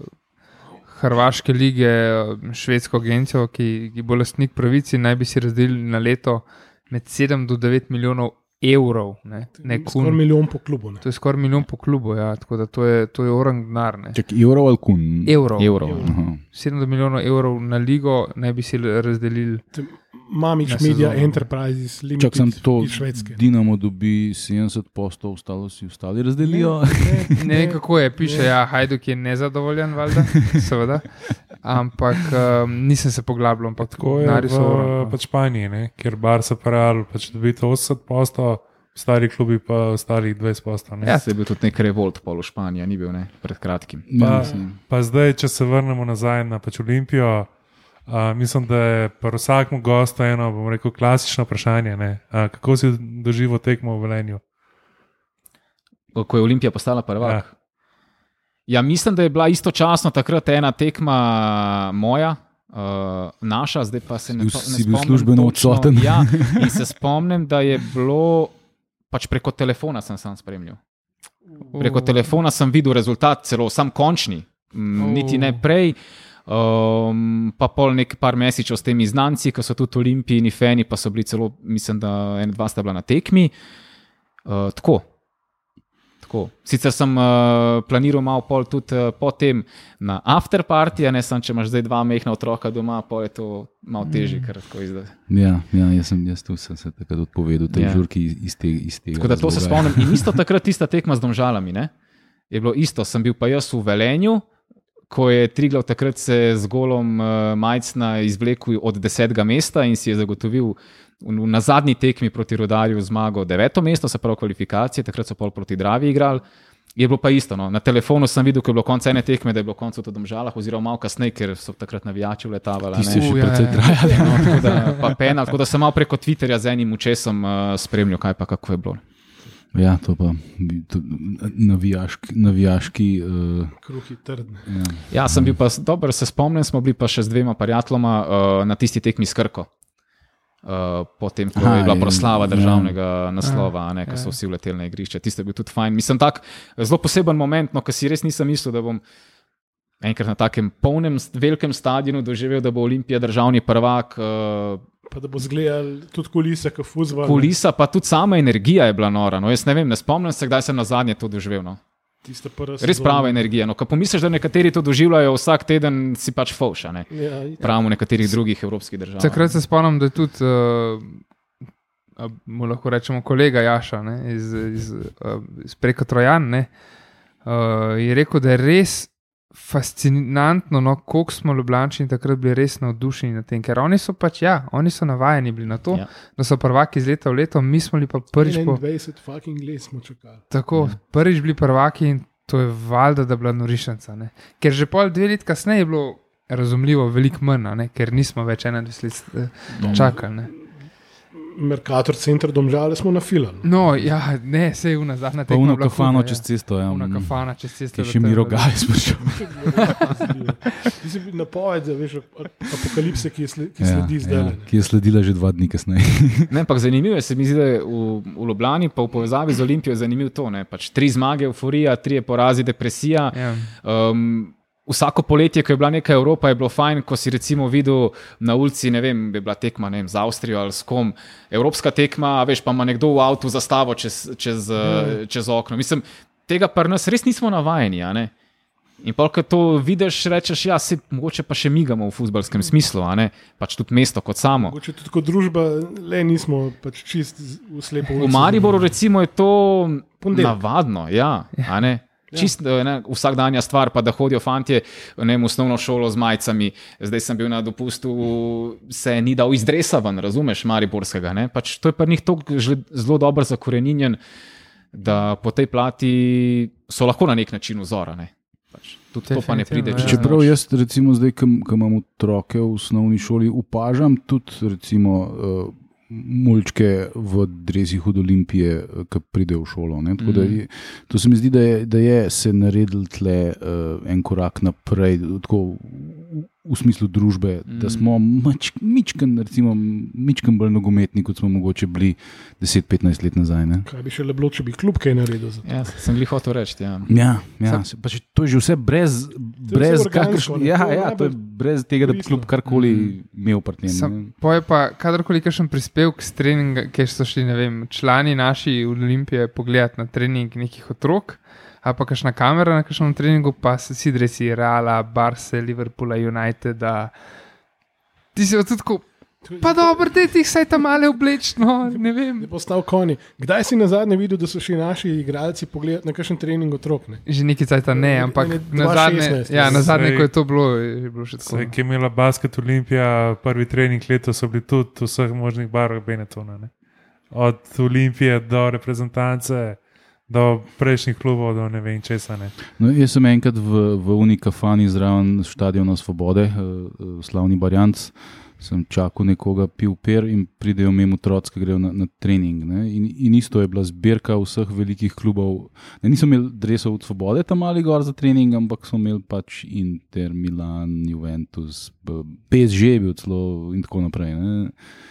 Hrvaške lige, švedsko agencijo, ki bo lastnik pravici, naj bi si razdelili na leto med 7 do 9 milijonov evrov. Skoraj milijon po klubu. Ne. To je skoraj milijon po klubu, ja, tako da to je orang denar. Čak, evrov ali kun? Evrov. 7 milijonov evrov na ligo naj bi si razdelili. Mamič Media Enterprises Limited. Čak sem to, iz Švedske. Dinamo dobi 70%, ostalo si ostali razdelijo. Ne vem, kako je, piše, Hajduk je nezadovoljen, valjda, seveda. Ampak nisem se poglabljal, ampak tako je v Španiji, kjer Barca Real pač dobite 80%, stari klubi pa ostalih 20%. Ja, se je bil tudi nek revolt pol v Španiji, ni bil pred kratkim. Pa zdaj, če se vrnemo nazaj na pač Olimpijo, mislim, da je pri vsakem gostu eno, bom rekel, klasično vprašanje. Kako si doživel tekmo v Velenju? Ko je Olimpija postala prvak? Ja, mislim, da je bila istočasno takrat ena tekma moja, naša, zdaj pa se ne spomnim. Si bil službeno odsoten. Ja, in se spomnim, da je bilo, pač preko telefona sem sam spremljal. Preko telefona sem videl rezultat, celo sam končni, niti ne prej. Pa pol par mesečev s temi znanci, ki so tudi olimpijini fani, pa so bili celo, mislim, da 1-2 sta bila na tekmi. Tako. Sicer sem planiral malo pol tudi potem na afterparty, ne sem, če imaš zdaj 2 mehna otroka doma, pol je to malo težje, ker tako izdaj. Ja, jaz tu sem se takrat odpovedal tej žurki iz tega. Tako da to se spomnim. In isto takrat tista tekma z Domžalami, ne? Je bilo isto, sem bil pa jaz v Velenju, ko je Triglav takrat se z golom Majcna izvlekel od 10. mesta in si je zagotovil na zadnji tekmi proti Rudarju zmago 9. mesto, se pravi kvalifikacije, takrat so pol proti Dravi igrali. Je bilo pa isto. No. Na telefonu sem videl, ko je bilo konec ene tekme, da je bilo konec v Domžalah, oziroma malo kasneje, ker so takrat navijači vletavali. Ti si še precej trajali. Tako da sem malo preko Twitterja z enim učesom spremljal, kaj pa kako je bilo. Ja, to pa navijaški kruhi trdni. Ja, sem bil pa dober, se spomnim, smo bili pa še z 2 prijateljoma na tisti tekmi s Krko. Potem, ko je bila proslava državnega naslova, ko so vsi vleteli na igrišče. Tisto je bil tudi fajn. Mislim, tak zelo poseben moment, ko si res nisem mislil, da bom enkrat na takem polnem, velikem stadionu doživel, da bo Olimpija državni prvak. Pa da bo zgledal tudi kulisa, kot fuzbol. Kulisa, pa tudi sama energija je bila nora. No, jaz ne vem, ne spomnim se, kdaj sem nazadnje to doživel. No. Res prava energija. No, ko pomisliš, da nekateri to doživljajo vsak teden, si pač fovš, pravimo v nekaterih drugih evropskih državah. Takrat se spomnim, da je tudi, mu lahko rečemo, kolega Jaša iz preko Trojan, je rekel, da je res fascinantno, koliko smo Ljubljančani takrat bili res navdušeni nad tem, ker oni so pač, oni so navajeni bili na to, da so prvaki iz leta v leto, mi smo bili pa prvič 21 fucking let smo čakali. Tako, prvič bili prvaki in to je valjda, da bila norišnica, ker že pol 2 let kasneje je bilo razumljivo veliko manj, ker nismo več 21 let čakali, Mercator center Domžale smo nafilali. No, ja, ne, sej v nazadnje tekmo. Pa uno kafano čez cesto, Una kafana čez cesto. Ki še Miro Gaj sprašal. Ti si bil napoved, veš, apokalipse, ki sledi zdaj. Ki je sledila že 2 dni kasneje. Ne, ampak zanimivo je, se mi zdi, da v Ljubljani, pa v povezavi z Olimpijo je zanimivo to, pač 3 zmage, euforija, 3 porazi, depresija. Vsako poletje, ko je bila neka Evropa, je bilo fajn, ko si recimo videl na ulici, ne vem, bi bila tekma, ne vem, z Avstrijo ali s kom, evropska tekma, veš, pa ima nekdo v avtu zastavo čez okno. Mislim, tega pri nas res nismo navajeni, In pa, ko to vidiš, rečeš, se mogoče pa še migamo v fuzbalskem smislu, pač tudi mesto kot samo. Mogoče tudi kot družba, le nismo pač čist v slepo. V Mariboru recimo je to navadno, Čisto vsakdanja stvar, pa da hodijo fantje v osnovno šolo z majicami. Zdaj sem bil na dopustu, se ni dal iz dresa ven, razumeš, mariborskega. Pač to je pa njih toliko zelo dobro zakoreninjen, da po tej plati so lahko na nek način vzora. Pač, tudi to pa ne pride. Čeprav jaz recimo zdaj, ko imam otroke v osnovni šoli, opažam tudi recimo mulčke v dresih od Olimpije, ki pridejo v šolo. To se mi zdi, da je se naredil tle en korak naprej, tako v smislu družbe, da smo mičken bolj nogometni, kot smo mogoče bili 10-15 let nazaj. Kaj bi še le bilo, če bi klub kaj naredil za to? Ja, sem glih hotel reči. To je že vse brez tega, da bi klub karkoli imel pri tem. Poje pa, kadarkoli kakšen prispevek s treninga, kjer so šli, ne vem, člani naši v Olimpije pogledati na trening nekih otrok, a pa kakšna kamera na kakšnem treningu, pa se vsi dresi Reala, Barse, Liverpoola, Uniteda. Ti si tudi tako, pa dobro, da ti saj tam male obleč, ne vem. Ne postal koni. Kdaj si nazadnje videl, da so šli naši igralci pogledati na kakšen trening otrok? Že neki cajta ne, ampak nazadnje, ko je to bilo, je bilo še tako. Ki je imela Basket Olimpija, prvi trening leto so bili tudi v vseh možnih barvah Benetona, od Olimpije do reprezentance, do prejšnjih klubov, do ne vem česa. Ne. No, jaz sem enkrat v Unikafani zraven stadiona Svobode, slavni Barjanc, sem čakal nekoga, pil per in pridejo mimo otroci, ki grejo na trening. Ne? In isto je bila zbirka vseh velikih klubov. Ne, niso imeli dresov od Svobode tam mali gor za trening, ampak so imeli pač Inter, Milan, Juventus, PSG je bil celo in tako naprej. Ne?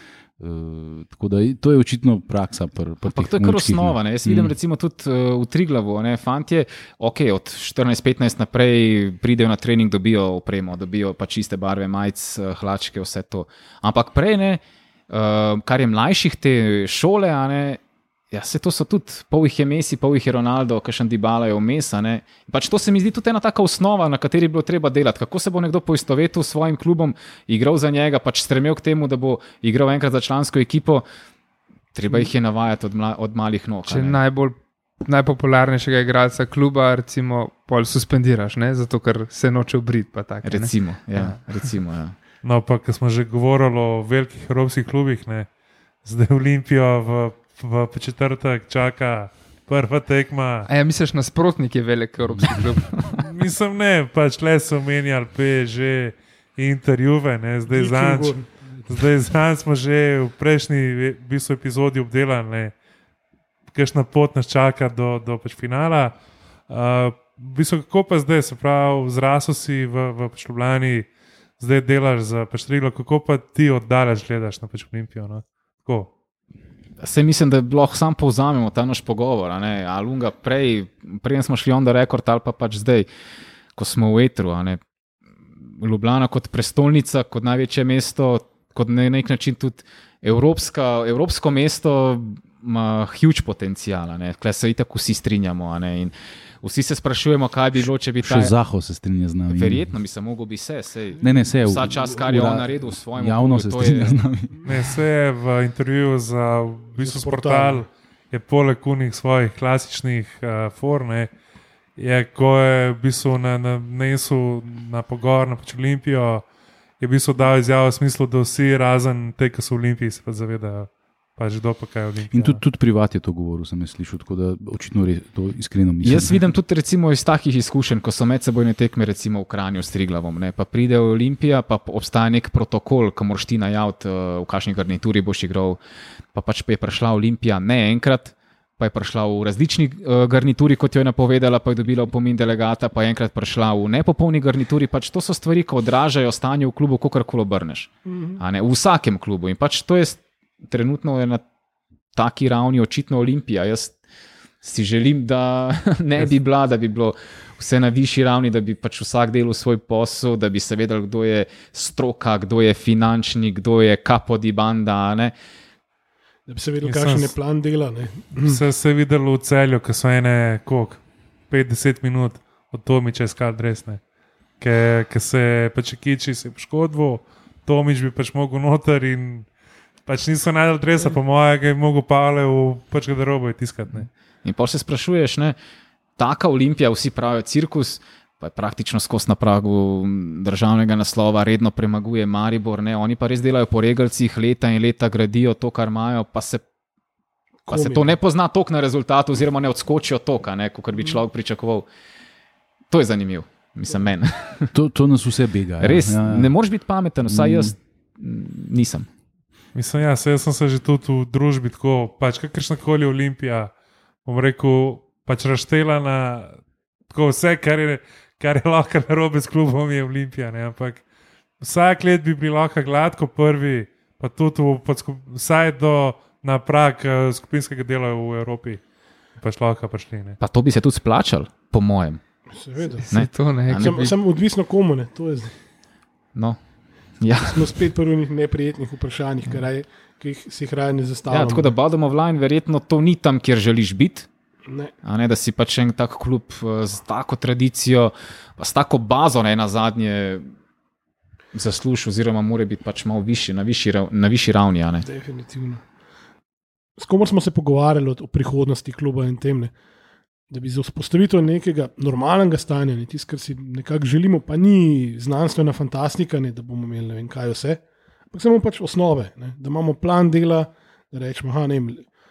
Tako da to je očitno praksa. Ampak to je kar osnova. Ne? Jaz vidim recimo tudi v Triglavu, ne? Fantje, okay, od 14-15 naprej pridejo na trening, dobijo opremo, dobijo pa čiste barve, majic, hlačke, vse to. Ampak prej, ne, kar je mlajših te šole, a ne, ja, se to so tudi, pol jih je Messi, pol jih je Ronaldo, kakšen Dybala je vmes. Pač to se mi zdi tudi ena taka osnova, na kateri bi bilo treba delati. Kako se bo nekdo poistovetil s svojim klubom, igral za njega, pač stremel k temu, da bo igral enkrat za člansko ekipo, treba jih je navajati od malih nog. Če najpopularnejšega igralca kluba, recimo, pol suspendiraš, ne? Zato ker se noče obriti. Recimo, ja. No, pa ko smo že govorili o velikih evropskih klubih, ne, zdaj Olimpijo v četrtek čaka prva tekma. A ja, misliš, nasprotnik je velik evropski klub? Mislim, ne, pač le so menjali PSG, Inter, Juve, ne, zdaj zanj smo že v prejšnji epizodi obdelali, kakšna pot nas čaka do pač finala. Kako pa zdaj, se pravi, zrasel si v pač Ljubljani, zdaj delaš za pač Triglav, kako pa ti oddaleč gledaš na pač Olimpijo? No? Tako. Se mislim, da lahko sam povzamemo ta naš pogovor. Alunga prej smo šli on the record, ali pa pač zdaj, ko smo v etru. Ljubljana kot prestolnica, kot največje mesto, kot na nek način tudi evropsko mesto ima huge potencial. Tukaj se itak vsi strinjamo. In vsi se sprašujemo, kaj bi bilo, če bi ta... Še Zaho se strinja z nami. Verjetno bi se mogel bi se. Vsa čas, kar je on naredil v svojem javno se strinja z nami. Se je v intervjuju za portal je poleg unih svojih klasičnih for, ko je v bistvu nanesel na pogor na pač Olimpijo, je v bistvu dal izjavo v smislu, da vsi razen te, ki so v Olimpiji, se pa zavedajo. Pač do pa kaj Olimpija. In tudi privat je to govoril, sem jaz slišal, tako da očitno to iskreno mislim. Jaz vidim tudi recimo iz takih izkušenj, ko so medsebojne tekme recimo v Kranju s Triglavom, pa pride Olimpija, pa obstaja nek protokol, ko moraš ti najaviti, v kakšni garnituri boš igral, pa pač je prišla Olimpija ne enkrat, pa je prišla v različni garnituri, kot jo je napovedala, pa je dobila opomin delegata, pa je enkrat prišla v nepopolni garnituri, pač to so stvari, ki odražajo stanje v klubu, kakorkoli obrneš. V vsakem klubu. In pač to je trenutno je na taki ravni očitno Olimpija. Jaz si želim, da ne bi bila, da bi bilo vse na višji ravni, da bi pač vsak delal svoj posel, da bi se vedel, kdo je stroka, kdo je finančnik, kdo je capo di banda. Da bi se vedel, kakšen je plan dela. Se je videlo v Celju, ko so 5-10 minut od Tomiča iskali dresne. Ker se pač Kiči se je poškodil, Tomič bi pač mogel noter in pač niso najdel dresa, po mojega je mogel Pavle v pač garderobo tiskati. In pa se sprašuješ, taka Olimpija, vsi pravijo cirkus, pa je praktično skozi na pragu državnega naslova, redno premaguje Maribor, oni pa res delajo po regalcih, leta in leta gradijo to, kar imajo, pa se to ne pozna tok na rezultatu, oziroma ne odskočijo toka, kot bi človek pričakoval. To je zanimivo, mislim, meni. To nas vse bega. Res, ne moreš biti pameten, vsaj jaz nisem. Mislim, jaz sem se že tudi v družbi tako, pač kakršnakoli Olimpija, bom rekel, pač razštela na tako vse, kar je lahko narobe s klubom, je Olimpija. Ampak vsak let bi bil lahko gladko prvi, pa tudi vsaj do na prag skupinskega dela v Evropi. Pač lahko prišli. Pa to bi se tudi splačal, po mojem. Seveda. Samo odvisno komu, to je zdaj. No. Ja. Smo spet pri njih neprijetnih vprašanjih, ki si jih raje ne zastavljamo. Tako da bottom of line, verjetno to ni tam, kjer želiš biti. Ne. Da si pač en tak klub z tako tradicijo, pa s tako bazo na zadnje zasluži, oziroma mora biti pač malo višji, na višji ravni. Definitivno. S komer smo se pogovarjali o prihodnosti kluba in tem, da bi za vzpostavitev nekega normalnega stanja, tisto, kar si nekako želimo, pa ni znanstvena fantastika, da bomo imeli ne vem kaj vse, ampak samo pač osnove, da imamo plan dela, da rečemo,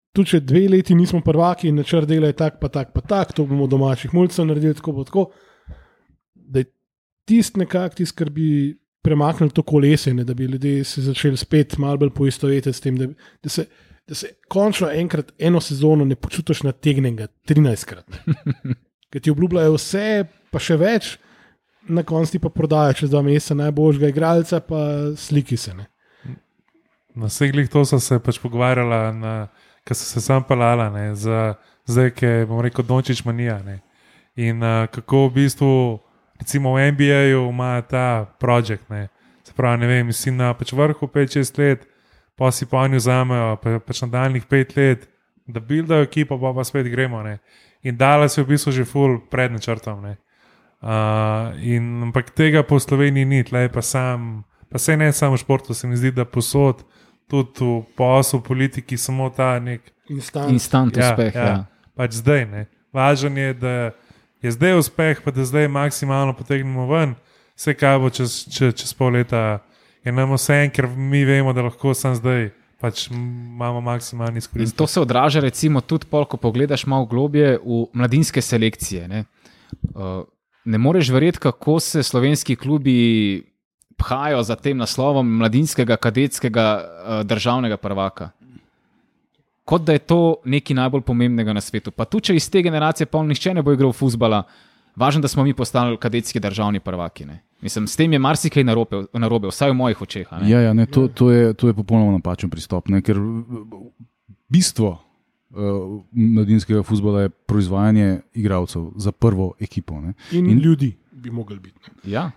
tudi če 2 leti nismo prvaki in načrt dela je tak, pa tak, to bomo domačih mulcev naredili tako, da je tisti nekako tisti, kar bi premaknili to kolesje, da bi ljudje se začeli spet malo bolj poistovetiti s tem, da se končno enkrat eno sezono ne počutiš nategnjenega 13-krat. Ker ti obljubljajo vse, pa še več, na koncu ti pa prodajo čez 2 meseca najboljšega igralca, pa sliki se. Ne? Na vseh glih to so se pač pogovarjala, ker so se sam palala, zdaj, ki je, bom rekel, Dončić manija. Ne? In kako v bistvu, recimo v NBA-ju ima ta projekt, se pravi, ne vem, si na pač vrhu 5-6 let, pa si pa oni vzamejo pač nadaljnih 5 let, da buildajo ekipo, pa spet gremo. Ne? In Dallas je v bistvu že full pred načrtom. Ampak tega po Sloveniji ni, tlej pa se ne samo v športu, se mi zdi, da posod, tudi v poslu, v politiki, samo ta nek instant uspeh. Ja. Pač zdaj. Ne? Važno je, da je zdaj uspeh, pa da zdaj maksimalno potegnemo ven, vse kaj bo čez pol leta, je nam vse en, ker mi vemo, da lahko sam zdaj pač imamo maksimalni izkoristek. To se odraža recimo tudi pol, ko pogledaš malo globje v mladinske selekcije. Ne moreš verjeti, kako se slovenski klubi phajo za tem naslovom mladinskega, kadetskega državnega prvaka. Kot da je to nekaj najbolj pomembnega na svetu. Pa tudi, če iz te generacije pol nihče ne bo igral fuzbala, važno, da smo mi postali kadetski državni prvaki. Ne? Mislim, s tem je marsikaj narobe, vsaj v mojih očeh. To je popolnoma napačen pristop, ne? Ker bistvo mladinskega fuzbala je proizvajanje igralcev za prvo ekipo. Ne? In ljudi bi mogli biti. Ja.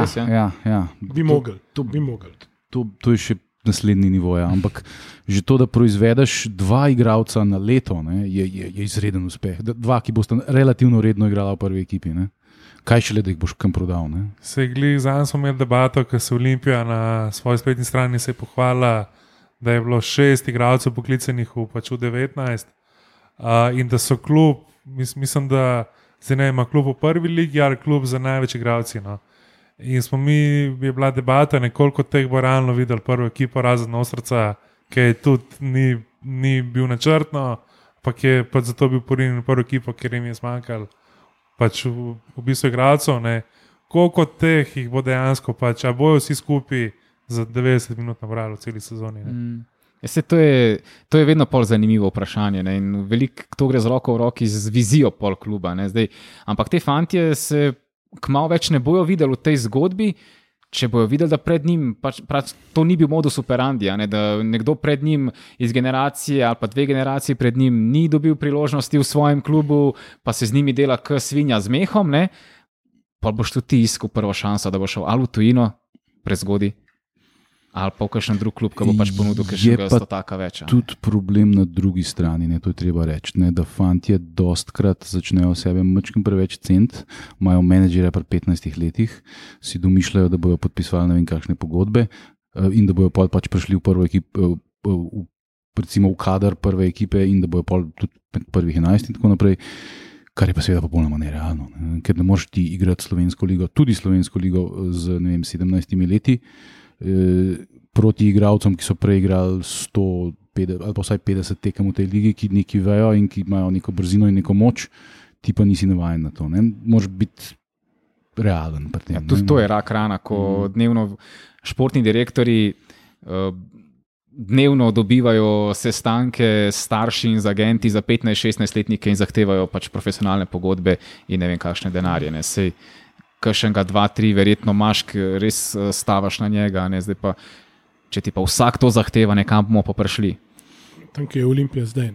Bi mogli. To je še naslednji nivo. Ja. Ampak že to, da proizvedeš 2 igralca na leto, ne, je izreden uspeh. 2, ki bosta relativno redno igrala v prvi ekipi. Ne. Kaj šele, da jih boš kam prodal? Ne? Zdaj smo imeli debato, ker se Olimpija na svoji spletni strani se je pohvalila, da je bilo 6 igralcev poklicanih v 19 in da so klub, mislim, da zdaj ne ima klub v prvi ligi ali klub za največ igralci. No. In je bila debata, koliko teh bo realno videl prvo ekipo, razen Ostrca, ki je tudi ni bil načrtno, pa je pač zato bil porinjen v prvo ekipo, ker jim je zmanjkalo pač v bistvu igralcev. Koliko teh jih bo dejansko, pač, a bojo vsi skupaj za 90 minut nabrali v celi sezoni. To je vedno pol zanimivo vprašanje. Ne? In veliko to gre z roko v roki z vizijo pol kluba. Ampak te fantje se kmalu več ne bojo videli v tej zgodbi, če bojo videli, da pred njim to ni bil modus operandi, da nekdo pred njim iz generacije ali pa 2 generacije pred njim ni dobil priložnosti v svojem klubu, pa se z njimi dela k svinja z mehom, pa boš tudi ti iskal prvo šanso, da boš šel ali v tujino prezgodi, ali pa v kakšen drug klub, ki bo pač ponudil kakšnega stotaka več. Tudi problem na drugi strani, to je treba reči, da fantje dostkrat začnejo sebe mačkim preveč cent, imajo menedžerja pri 15 letih, si domišljajo, da bojo podpisovali ne vem kakšne pogodbe in da bojo pač prišli v prvo ekipo, recimo v kader prve ekipe in da bojo tudi med prvih 11 in tako naprej. Kar je pa seveda popolnoma nerealno, ker ne moreš ti igrati slovensko ligo, tudi slovensko ligo z 17 leti, proti igralcem, ki so prej igrali 150 ali pa vsaj 50 tekem v tej ligi, ki nekaj vejo in ki imajo neko brzino in neko moč, ti pa nisi navajen na to. Moraš biti realen pri tem. Tudi to je rak rana, ko dnevno športni direktori dnevno dobivajo sestanke s starši in z agenti za 15-16-letnike in zahtevajo pač profesionalne pogodbe in ne vem kakšne denarje. Sej kakšnega 2-3 verjetno imaš, res stavaš na njega. Zdaj pa, če ti pa vsak to zahteva, nekam bomo pa prišli. Tam, ki je Olimpija zdaj.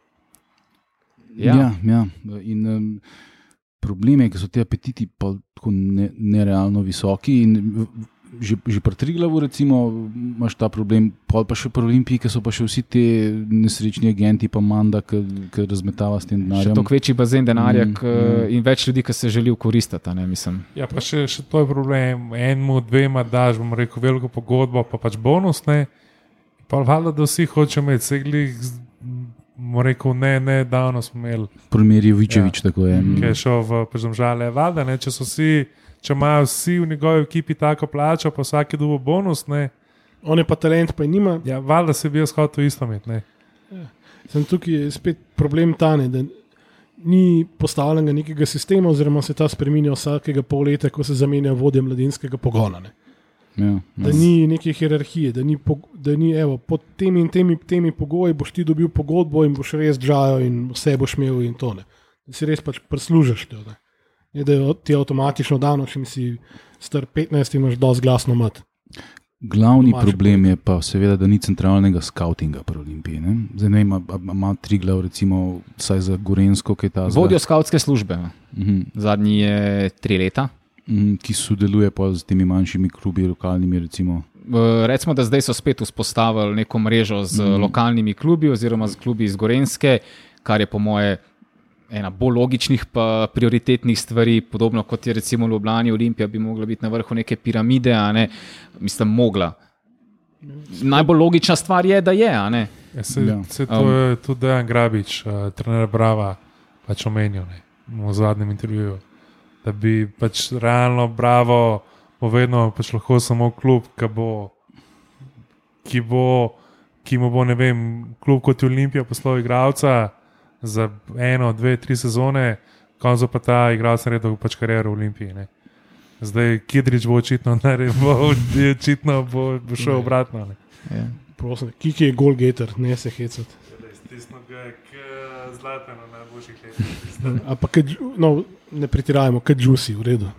Ja. In problem je, ker so ti apetiti pa tako nerealno visoki in že pri Triglavu recimo imaš ta problem, pa še pri Olimpiji, ker so pa še vsi ti nesrečni agenti pa Manda, ki razmetava s tem denarjem. Še toliko večji bazen denarja in več ljudi, ki se želijo koristiti, mislim. Ja, pa še to je problem. 1-2 daš, bom rekel, veliko pogodbo, pa pač bonus, pa valjda, da vsi hočejo imeti, seglih, bom rekel, ne, davno smo imeli. Primer je Vičevič, tako je. Ki je šel v Domžale, valjda, če imajo vsi v njegovi ekipi tako plačo, pa vsak je dobil bonus, On je pa talent, pa nima. Ja, valjda se bi jaz hotel isto imeti, Sem tukaj je spet problem tane, da ni postavljenega nekega sistema, oziroma se ta spreminja vsakega pol leta, ko se zamenja vodja mladinskega pogona. Ne. Ja, Da ni neke hierarhije, da ni evo, pod temi in temi pogoji boš ti dobil pogodbo in boš res džajo in vse boš imel in to ne. Da si res pač prislužiš to. Ne, da je ti avtomatično dano, če si star 15 in imaš dosti glasno mat. Glavni Domače problem je pa seveda, da ni centralnega skautinga pri Olimpiji. Ne? Zdaj ne vem, ima Triglav recimo vsaj za Gorensko, kaj ta Vodjo skautske službe. Zadnji je 3 leta. ki sodeluje pa z temi manjšimi klubi, lokalnimi recimo. Recimo, da zdaj so spet vzpostavili neko mrežo z lokalnimi klubi oziroma z klubi iz Gorenske, kar je po moje ena bolj logičnih pa prioritetnih stvari, podobno kot je recimo v Ljubljani Olimpija bi mogla biti na vrhu neke piramide, a ne, mislim, mogla. Najbolj logična stvar je, da je, a ne. Se to je tudi Dejan Grabič, trener Brava, pač omenil v zadnjem intervjuju, da bi pač realno Bravo povedno pač lahko samo klub, ki mu bo, ne vem, klub kot je Olimpija poslal igralca za 1, 2, 3 sezone, konco pa ta igralec naredil pač kariero v Olimpiji. Ne. Zdaj Kidrič bo očitno bo šel obratno. Ne. Prosim, Kiki je goalgetter, ne se hecati. Stisno ga je Zlatano najboljših let. Ampak no, ne pretiravamo, kot Juicy, v redu.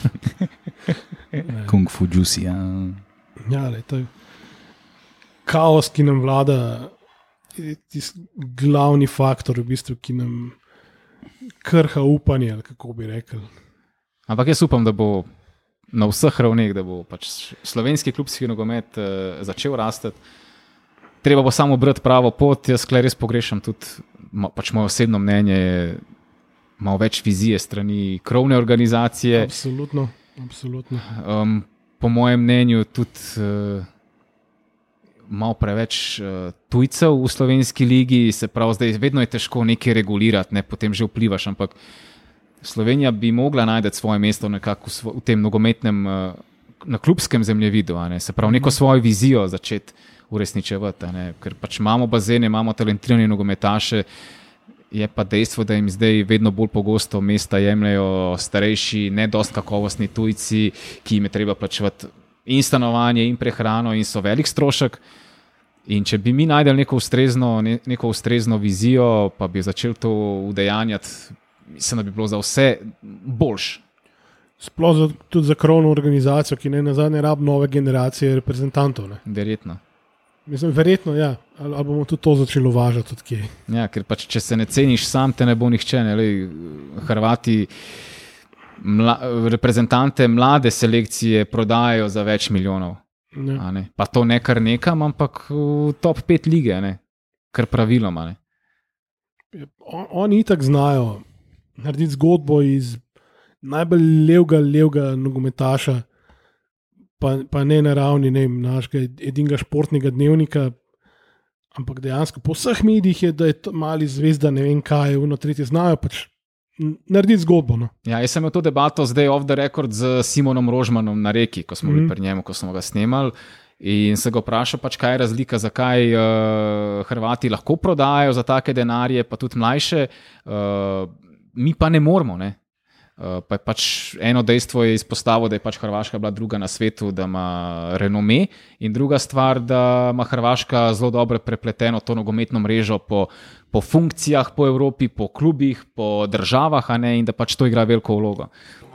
Kung Fu Juicy, ja. Ja, to je kaos, ki nam vlada, je tisti glavni faktor, v bistvu, ki nam krha upanje, ali kako bi rekel. Ampak jaz upam, da bo na vseh ravneh, da bo pač slovenski klubski nogomet začel rasteti. Treba bo samo brati pravo pot. Jaz res pogrešam tudi, pač moje osebno mnenje je malo več vizije strani krovne organizacije. Absolutno. Po mojem mnenju tudi malo preveč tujcev v slovenski ligi, se pravi, zdaj vedno je težko nekaj regulirati, ne, potem že vplivaš, ampak Slovenija bi mogla najti svoje mesto nekako v tem nogometnem, na klubskem zemljevidu, se pravi, neko svojo vizijo začeti uresničevati, ker pač imamo bazene, imamo talentirane nogometaše, je pa dejstvo, da jim zdaj vedno bolj pogosto mesta jemljajo starejši, ne dosti kakovostni tujci, ki jim je treba plačevati in stanovanje in prehrano in so velik strošek. In če bi mi najdeli neko ustrezno vizijo, pa bi začeli to udejanjati, mislim, da bi bilo za vse boljše. Sploh tudi za krovno organizacijo, ki ne nazadnje rabi nove generacije reprezentantov. Ne? Verjetno. Mislim, verjetno, ja. Ali bomo tudi to začeli uvažati odkje. Ja, ker pač, če se ne ceniš sam, te ne bo nihče. Hrvati reprezentante mlade selekcije prodajajo za več milijonov. Ja. Pa to ne kar nekam, ampak v top 5 lige, kar praviloma. Oni itak znajo narediti zgodbo iz najbolj levega nogometaša, pa ne na ravni našega edinega športnega dnevnika, ampak dejansko po vseh medijih je, da je mali zvezda, ne vem kaj, tretje znajo pač narediti zgodbo. No. Ja, jaz sem imel to debato zdaj off the record z Simonom Rožmanom na Reki, ko smo bili pri njemu, ko smo ga snemali, in se ga vprašal, pač, kaj je razlika, zakaj Hrvati lahko prodajajo za take denarje, pa tudi mlajše, mi pa ne moramo, ne. Pa je pač eno dejstvo je izpostavilo, da je pač Hrvaška bila druga na svetu, da ima renome, in druga stvar, da ima Hrvaška zelo dobro prepleteno to nogometno mrežo po funkcijah po Evropi, po klubih, po državah, in da pač to igra veliko vlogo.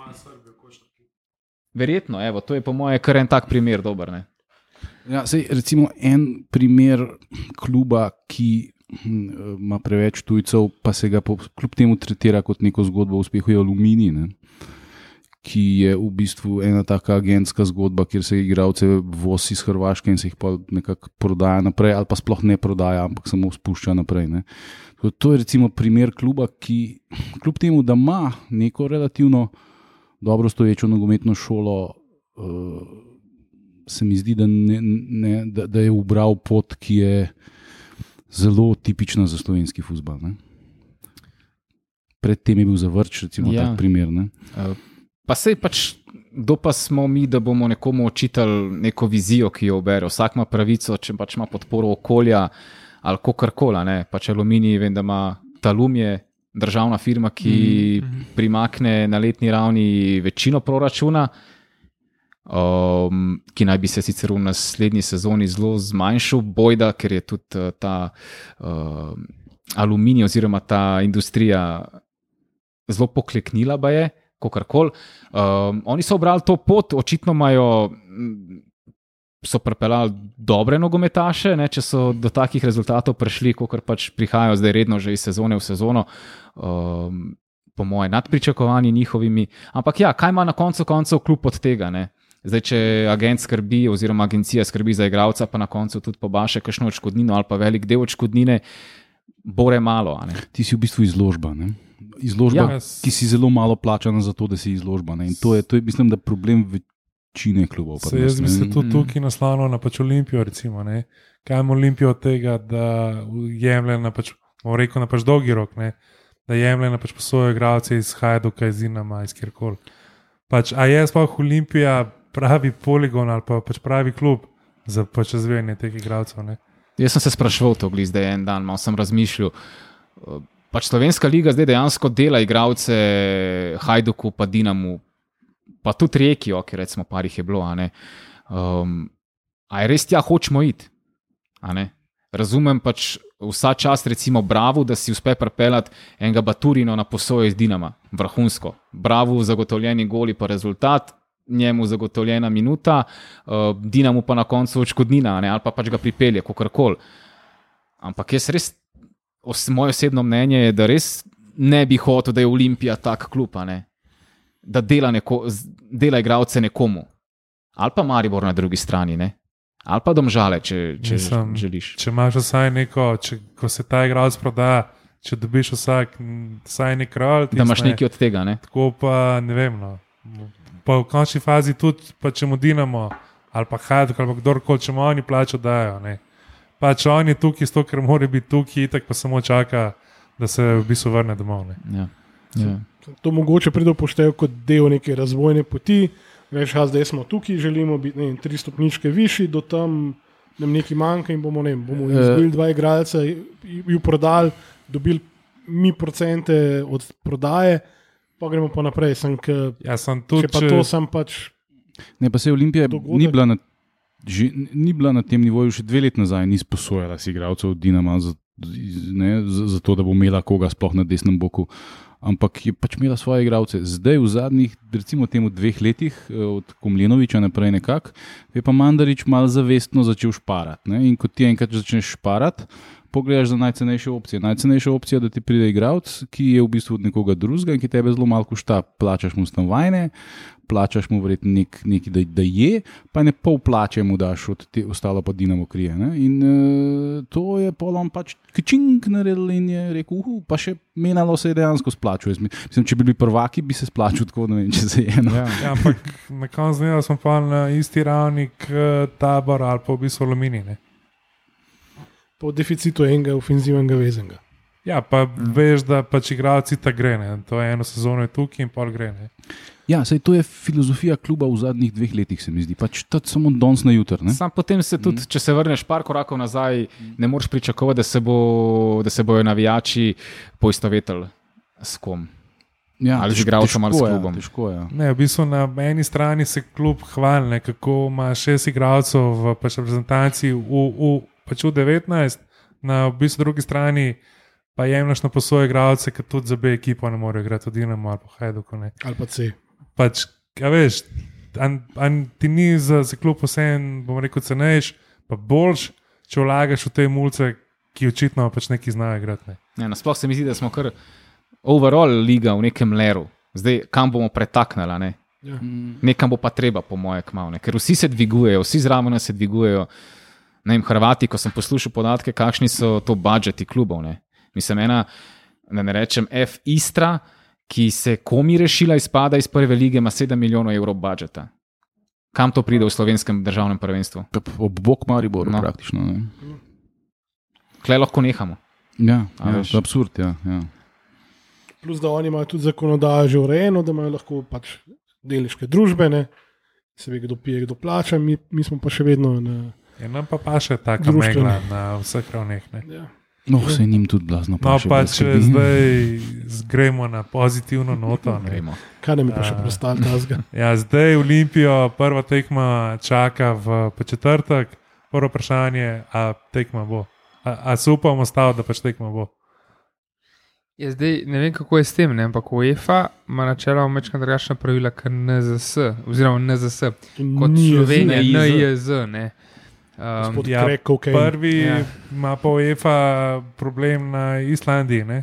Verjetno, evo, to je po moje kar en tak primer dober, ne. Ja, sej, recimo en primer kluba, ki ima preveč tujcev, pa se ga kljub temu tretira kot neko zgodbo o uspehu, je Aluminij, ki je v bistvu ena taka agentska zgodba, kjer se igralce vozi iz Hrvaške in se jih pa nekako prodaja naprej, ali pa sploh ne prodaja, ampak samo spušča naprej. Ne. To je recimo primer kluba, ki kljub temu, da ima neko relativno dobro stoječo nogometno šolo, se mi zdi, da je ubral pot, ki je zelo tipična za slovenski fuzbal. Predtem je bil Zavrč, recimo, tak primer. Pa sej pač, kdo pa smo mi, da bomo nekomu očitali neko vizijo, ki jo ubere. Vsak ima pravico, če pač ima podporo okolja ali kokarkola, ne, pač Aluminij, vem, da ima Talum je državna firma, ki primakne na letni ravni večino proračuna, ki naj bi se sicer v naslednji sezoni zelo zmanjšal, bojda, ker je tudi ta Aluminij oziroma ta industrija zelo pokleknila, baje, kokarkoli. Oni so obrali to pot, očitno so pripeljali dobre nogometaše, ne, če so do takih rezultatov prišli, kot pač prihajajo zdaj redno že iz sezone v sezono, po moje nad pričakovanji njihovimi. Ampak ja, kaj ima na koncu koncev klub od tega? Ne? Zdaj, če agent skrbi oziroma agencija skrbi za igralca, pa na koncu tudi pobaše kakšno odškodnino ali pa velik del odškodnine, bore malo. A ne? Ti si v bistvu izložba. Ne? Izložba, ki si zelo malo plačana za to, da si izložba. Ne? In to je, mislim, da problem večine klubov. Jaz mislim, da tukaj naslavno na pač Olimpijo, recimo. Ne? Kaj ima Olimpija od tega, da jemlje na pač, rekel, na pač dolgi rok, ne? Da jemlje na pač posojo igralce iz Hajduka, iz Dinama, iz kjerkoli. Pač, a je sploh Olimpija pravi poligon ali pa pač pravi klub za pač razvijanje teh igralcev? Ne? Jaz sem se spraševal to zdaj en dan, malo sem razmišljal. Pač Slovenska liga zdaj dejansko dela igralce Hajduku pa Dinamu, pa tudi Rijeki, ok, recimo par jih je bilo, a ne. A je res tja hočemo iti? A ne? Razumem pač vsa čast recimo Bravu, da si uspe pripeljati enega Baturino na posojo iz Dinama, vrhunsko. Bravu zagotovljeni goli pa rezultat, njemu zagotovljena minuta, Dinamu pa na koncu odškodnina, ali pa pač ga pripelje, kakorkoli. Ampak jaz res, moje osebno mnenje je, da res ne bi hotel, da je Olimpija tak klub, ne? Da dela igralce nekomu. Ali pa Maribor na drugi strani, ne? Ali pa Domžale, če želiš. Če imaš vsaj neko, ko se ta igralec proda, če dobiš vsaj nek rol, da imaš nekaj od tega, ne? Tako pa ne vem, no. Pa v končni fazi tudi, pa če mu Dinamo, ali pa Hajduk, ali pa kdorkoli, če mu oni plačo dajo, ne. Pač on je tukaj, ker mora biti tukaj, tako pa samo čaka, da se v bistvu vrne domov, ne. Ja. To mogoče pride upoštev kot del neke razvojne poti. Veš, zdaj smo tukaj, želimo biti 3 stopničke višji, do tam nam nekaj manjka in bomo izgubili 2 igralca, ju prodali, dobili mi procente od prodaje, pa gremo pa naprej. Ne, pa se Olimpija ni bila na tem nivoju še 2 leti nazaj, ni sposojala si igralcev od Dinama, zato da bo imela koga sploh na desnem boku. Ampak je pač imela svoje igralce. Zdaj v zadnjih, recimo temu 2 letih, od Komljenoviča naprej nekako, je pa Mandarić malo zavestno začel šparati. Ne? In ko ti enkrat začneš šparati, pogledaš za najcenejše opcije. Najcenejša opcija, da ti pride igralec, ki je v bistvu od nekoga drugega in ki tebe zelo malo košta. Plačaš mu stanovanje, plačaš mu verjetno nekaj, da je, pa ne pol plače mu daš, ostalo pa Dinamo krije. Ne? In to je polom pač kčink naredil in je rekel, pa še menalo se je dejansko splačuje. Mislim, če bi bili prvaki, bi se splačil tako, ne vem, če se je. No. Ja, ampak na koncu dneva smo pa na isti ravni k Tabor ali pa v bistvu Aluminij, ne? Po deficitu enega ofenzivnega vezenga. Ja, pa veš, da pač igralci ta gre, ne? To je eno sezono je tukaj in pol gre, ne? Ja, sej to je filozofija kluba v zadnjih 2 letih, se mi zdi. Pač to samo danes na jutr. Sam potem se tudi, če se vrneš par korakov nazaj, ne moreš pričakovati, da se bojo navijači poistovetili s kom. Ja, ali z igralcem ali s klubom. Težko, ja. Ne, v bistvu na eni strani se klub hvali, kako ima 6 igralcev v pač reprezentanci pač v 19, na v bistvu drugi strani pa jemlješ na posoje igralce, ki tudi za B ekipo ne morejo igrati v Dinamo ali pa Hajduku. Ali pa C. Pač, ja veš, ti ni za klub vsem, bom rekel, cenejš, pa boljš, če vlagaš v te mulce, ki očitno pač neki znajo igrati. Ne. Ja, nasploh se mi zdi, da smo kar overall liga v nekem leru. Zdaj, kam bomo pretaknili, ne? Ja. Nekam bo pa treba, po moje, kmalu, ker vsi se dvigujejo, vsi zraven se dvigujejo. Ne vem, Hrvati, ko sem poslušal podatke, kakšni so to budžeti klubov, ne? Mislim, da ne rečem F Istra, ki se komi rešila izpada iz prve lige, ima 7 milijonov evrov budžeta. Kam to pride v slovenskem državnem prvenstvu? Ob bok Mariboru, no. Praktično. Ne? Klej lahko nehamo. Ja, to je absurd, ja. Plus, da oni imajo tudi zakonodajo že urejeno, da imajo lahko pač delniške družbe, ne? Se ve, kdo pije, kdo plača, mi smo pa še vedno Nam pa še taka Društveno. megla na vseh ravneh. Ne. Ja. No, se jim tudi blazno No, paše, pa brez če skrbi. zdaj gremo na pozitivno noto. Ne. Gremo. Kaj nam je pa še preostalo tazga? Ja, zdaj Olimpijo, prva tekma čaka v četrtek. Prvo vprašanje, a tekma bo. A se upamo staviti, da pač tekma bo. Ja, zdaj, ne vem, kako je s tem, ne? Ampak UEFA ima načeloma večkrat drugačna pravila, kot NZS, oziroma NZS, kot Slovenija, NIJZ. Gospod Ja, Craig Cocaine. Prvi Ja. ima pa UEFA problem na Islandiji, ne?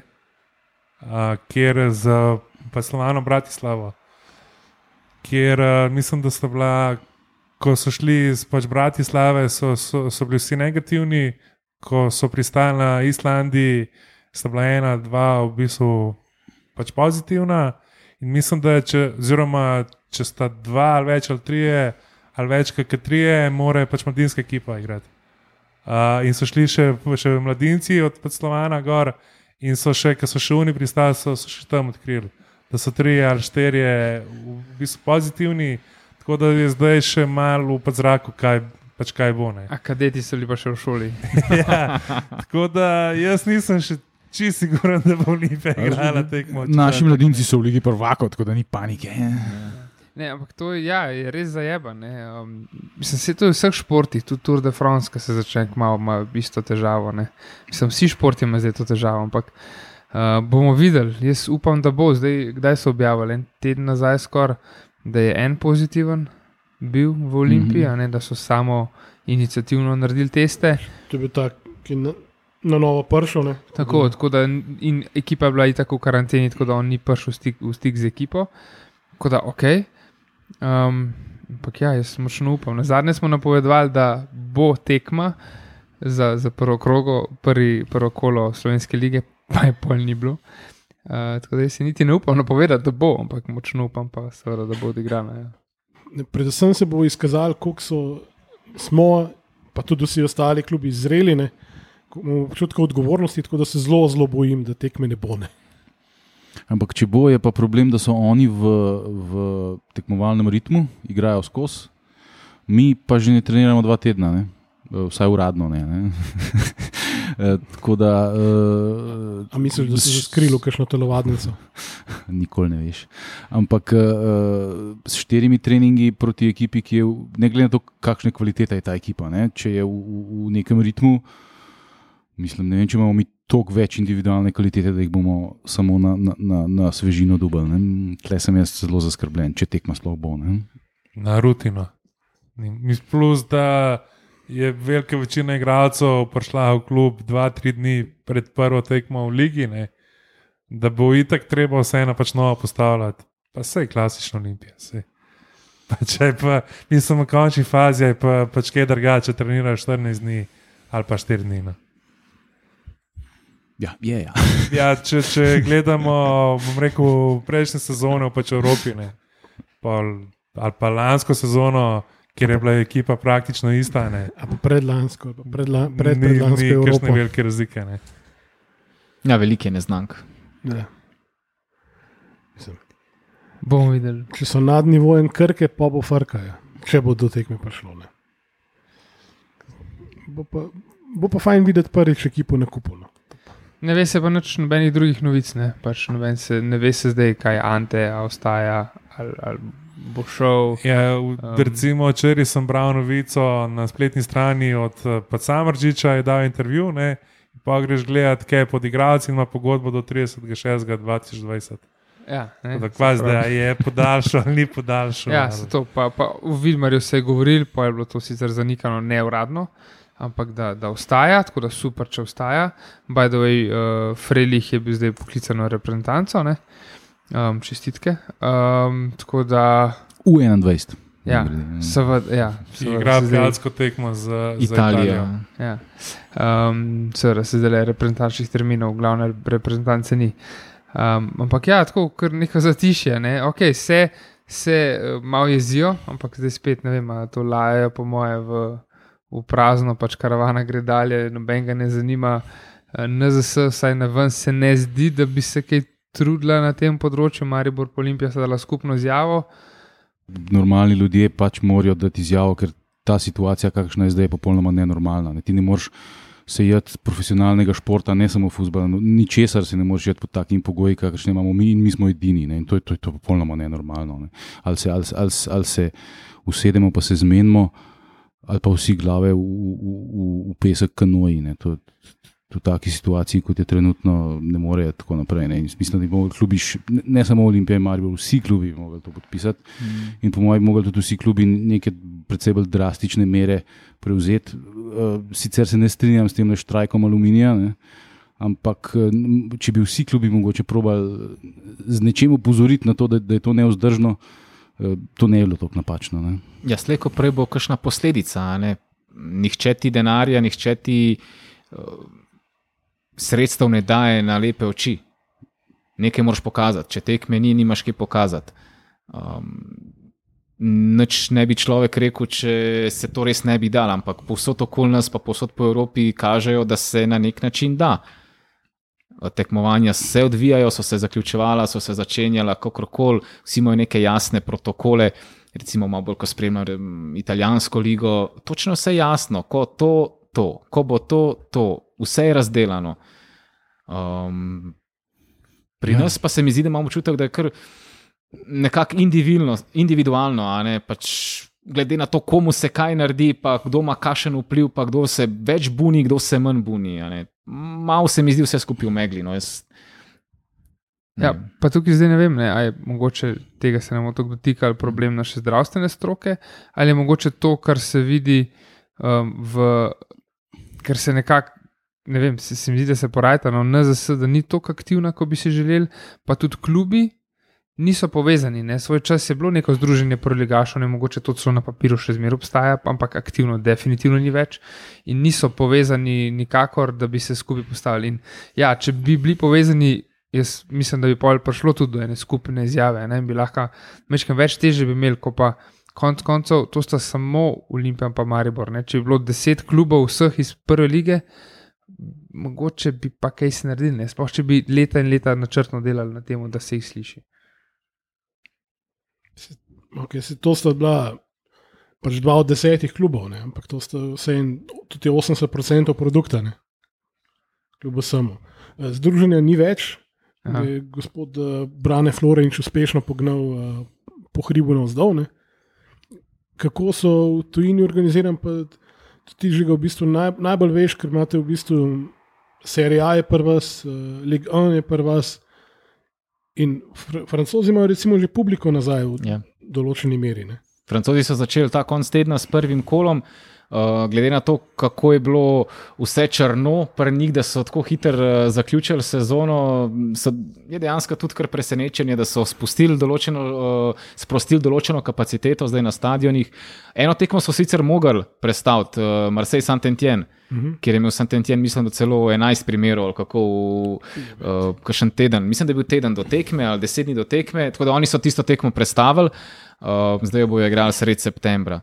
Kjer z Slovano Bratislavo, kjer mislim, da so bila, ko so šli iz pač Bratislave, so bili vsi negativni, ko so pristali na Islandiji, sta bila ena, dva v bistvu pač pozitivna. In mislim, da če sta dva ali več ali trije, ali več kot trije, mora pač mladinska ekipa igrati. In so šli še mladinci od Slovana gor, in so še, ko so še oni pristali, so še tam odkrili, da so trije ali štirje v bistvu pozitivni, tako da je zdaj še malo v zraku, kaj bo. Ne. A kadeti so bili pa še v šoli. Ja, tako da jaz nisem še čisto siguren, da bo Olimpija igrala tekmo. Naši mladinci so v Ligi prvakov, tako da ni panike. Ne, ampak to je res zajeba. Mislim, se to je v vseh športih, tudi Tour de France, ki se začne kmalu, ima isto težavo. Ne. Mislim, vsi športi imajo zdaj to težavo, ampak bomo videli. Jaz upam, da bo. Zdaj, kdaj so objavili? En teden nazaj skoraj, da je en pozitiven bil v Olimpiji, ne, da so samo iniciativno naredili teste. To je bil tak, ki je na novo prišel. Tako da in ekipa je bila itak v karanteni, tako da on ni prišel v stik z ekipo. Tako da ok. Ampak ja, jaz močno upam. Na zadnje smo napovedovali, da bo tekma za prvo krogo, prvo kolo Slovenske lige, pa je pol ni bilo. Tako da jaz si niti ne upam napovedati, da bo, ampak močno upam pa seveda, da bo odigrana. Ja. Predvsem se bo izkazalo, koliko smo, pa tudi vsi ostali klubi zreli, ne. Občutka odgovornosti, tako da se zelo, zelo bojim, da tekme ne bo. Ne. Ampak če bo, je pa problem, da so oni v tekmovalnem ritmu, igrajo skozi, mi pa že ne treniramo 2 tedna, ne? Vsaj uradno ne. Tako da... A misliš, da si že skril v kakšno telovadnico? Nikoli ne veš. Ampak s 4 treningi proti ekipi, ki je, ne glede na to, kakšne kvalitete je ta ekipa, ne? Če je v nekem ritmu, mislim, ne vem, če imamo mi toliko več individualne kvalitete, da jih bomo samo na svežino dubali. Tle sem jaz zelo zaskrbljen, če tekma sploh bo. Ne? Na rutino. Plus, da je velika večina igralcev prišla v klub 2-3 dni pred prvo tekmo v ligi, ne? Da bo itak treba vseeno pač novo postavljati. Pa sej klasično Olimpija. Pa če pa, mislim, v končni fazi je pa pač kaj drugače, če treniraš 14 dni ali pa 4 dni. No. Ja, je. Ja. Ja, če gledamo, bom rekel, prejšnje sezone pač v Evropi, ne, ali pa lansko sezono, kjer je bila ekipa praktično ista. Ne, a pa predlansko, predlansko ni Evropo. kakšne velike razlike. Ne. Ja, veliko je neznank. Ja. Bomo videli. Če so nad nivojem Krke, pa bo frkajo, če bo do tekme prišlo. Ne. Bo pa fajn videti prvič ekipo na kupu. No. Ne ve se pa nič nobenih drugih novic, ne. Pač ne ve se zdaj, kaj Ante ostaja ali bo šel. Ja, recimo, včeraj sem bral novico na spletni strani od Samardžiča, je dal intervju, ne, pa greš gledati, kaj je pod igralci in ima pogodbo do 30.6.2020. Ja, ne. Da je podaljšal ali ni podaljšal. Ja, se to pa v Vilmarju se je govoril, pa je bilo to sicer zanikano neuradno, ampak da ostaja, tako da super, če ostaja. By the way, Frelih je bil zdaj poklican v reprezentanco, ne? Čestitke. Tako da... U21. Ja, seveda. Ja, igra prijateljsko tekmo za Italijo. Ja. Seveda se zdaj reprezentančnih terminov, glavne reprezentance ni. Ampak ja, tako kar neko zatišje. Ne? Ok, se malo jezijo, ampak zdaj spet ne vem, to lajajo po moje v prazno, pač karavana gre dalje, noben ga ne zanima. NZS vsaj na ven se ne zdi, da bi se kaj trudila na tem področju. Maribor pa Olimpija sta dala skupno izjavo. Normalni ljudje pač morajo dati izjavo, ker ta situacija, kakšna je zdaj, popolnoma nenormalna. Ne? Ti ne moreš se jeti profesionalnega športa, ne samo futbola, ničesar se ne moreš jeti pod takimi pogoji, kakršne imamo mi in mi smo edini. Ne? In to je popolnoma nenormalno. Ne? Ali se usedemo pa se zmenimo, ali pa vsi glave v pesek kanoji. Ne? To v taki situaciji, kot je trenutno, ne more tako naprej. Ne? Mislim, da bi mogli klubi, ne samo Olimpija, Maribor, vsi klubi bi mogli to podpisati. In po mojem bi mogli tudi vsi klubi neke predvsej bolj drastične mere prevzeti. Sicer se ne strinjam s tem štrajkom Aluminija, ne? Ampak če bi vsi klubi mogoče probali z nečem opozoriti na to, da je to nevzdržno, to ne je bilo tako napačno. Ne? Ja, slej ko prej bo kakšna posledica. Ne? Nihče ti denarja, nihče ti sredstev ne daje na lepe oči. Nekaj moraš pokazati. Če tekme ni, nimaš kaj pokazati. Nič ne bi človek rekel, če se to res ne bi dal, ampak povsod okoli nas, pa povsod po Evropi kažejo, da se na nek način da. Tekmovanja se odvijajo, so se zaključevala, so se začenjala, kakorkoli, vsi imajo neke jasne protokole, recimo malo bolj, ko spremljam italijansko ligo, točno vse jasno, ko bo to, vse je razdelano. Pri nas pa se mi zdi, da imamo občutek, da je kar nekako individualno, a ne, pač glede na to, komu se kaj naredi, pa kdo ima kakšen vpliv, pa kdo se več buni, kdo se manj buni. Malo se mi zdi vse skupaj v megli. No, Ja, pa tukaj zdaj ne vem, ali je mogoče tega se ne bomo tako dotikali, problem naše zdravstvene stroke, ali je mogoče to, kar se vidi ker se nekako, ne vem, se mi zdi, da se porajta, no, NZS, da ni tako aktivna, kot bi si želeli, pa tudi klubi niso povezani. Ne? Svoj čas je bilo neko združenje proligašov, ne mogoče to celo na papiru še zmeraj obstaja, ampak aktivno definitivno ni več in niso povezani nikakor, da bi se skupaj postavili. In ja, če bi bili povezani, jaz mislim, da bi prišlo tudi do ene skupne izjave, ne? In bi lahko mečkam več teže bi imeli, ko pa konc koncev, to sta samo Olimpija pa Maribor. Ne? Če bi bilo 10 klubov vseh iz prve lige, mogoče bi pa kaj se naredili, ne? Sploh če bi leta in leta načrtno delali na tem, da se jih sliši. Okay, to sta bila pač 2 od 10 klubov, ne? Ampak to sta tudi 80% produkta, ne? Kljub vsemu. Združenja ni več, je gospod Brane Florenč uspešno pognal po hribu navzdol. Kako so v tujini organizirani, pa ti že ga v bistvu najbolj veš, ker imate v bistvu Serie A je pri vas, Ligue 1 je pri vas in Francozi imajo recimo že publiko nazaj v določeni meri. Ne? Francozi so začeli ta konc tedna s prvim kolom, glede na to, kako je bilo vse črno pri njih, da so tako hitro zaključili sezono, je dejansko tudi kar presenečenje, da so sprostili določeno kapaciteto zdaj na stadionih. Eno tekmo so sicer mogli prestaviti, Marseille-Saint-Étienne, kjer je imel Saint-Étienne, mislim, da celo 11 primerov, ali kako kakšen teden, mislim, da je bil teden do tekme ali 10 dni do tekme, tako da oni so tisto tekmo prestavili, zdaj jo bojo igrali sredi septembra.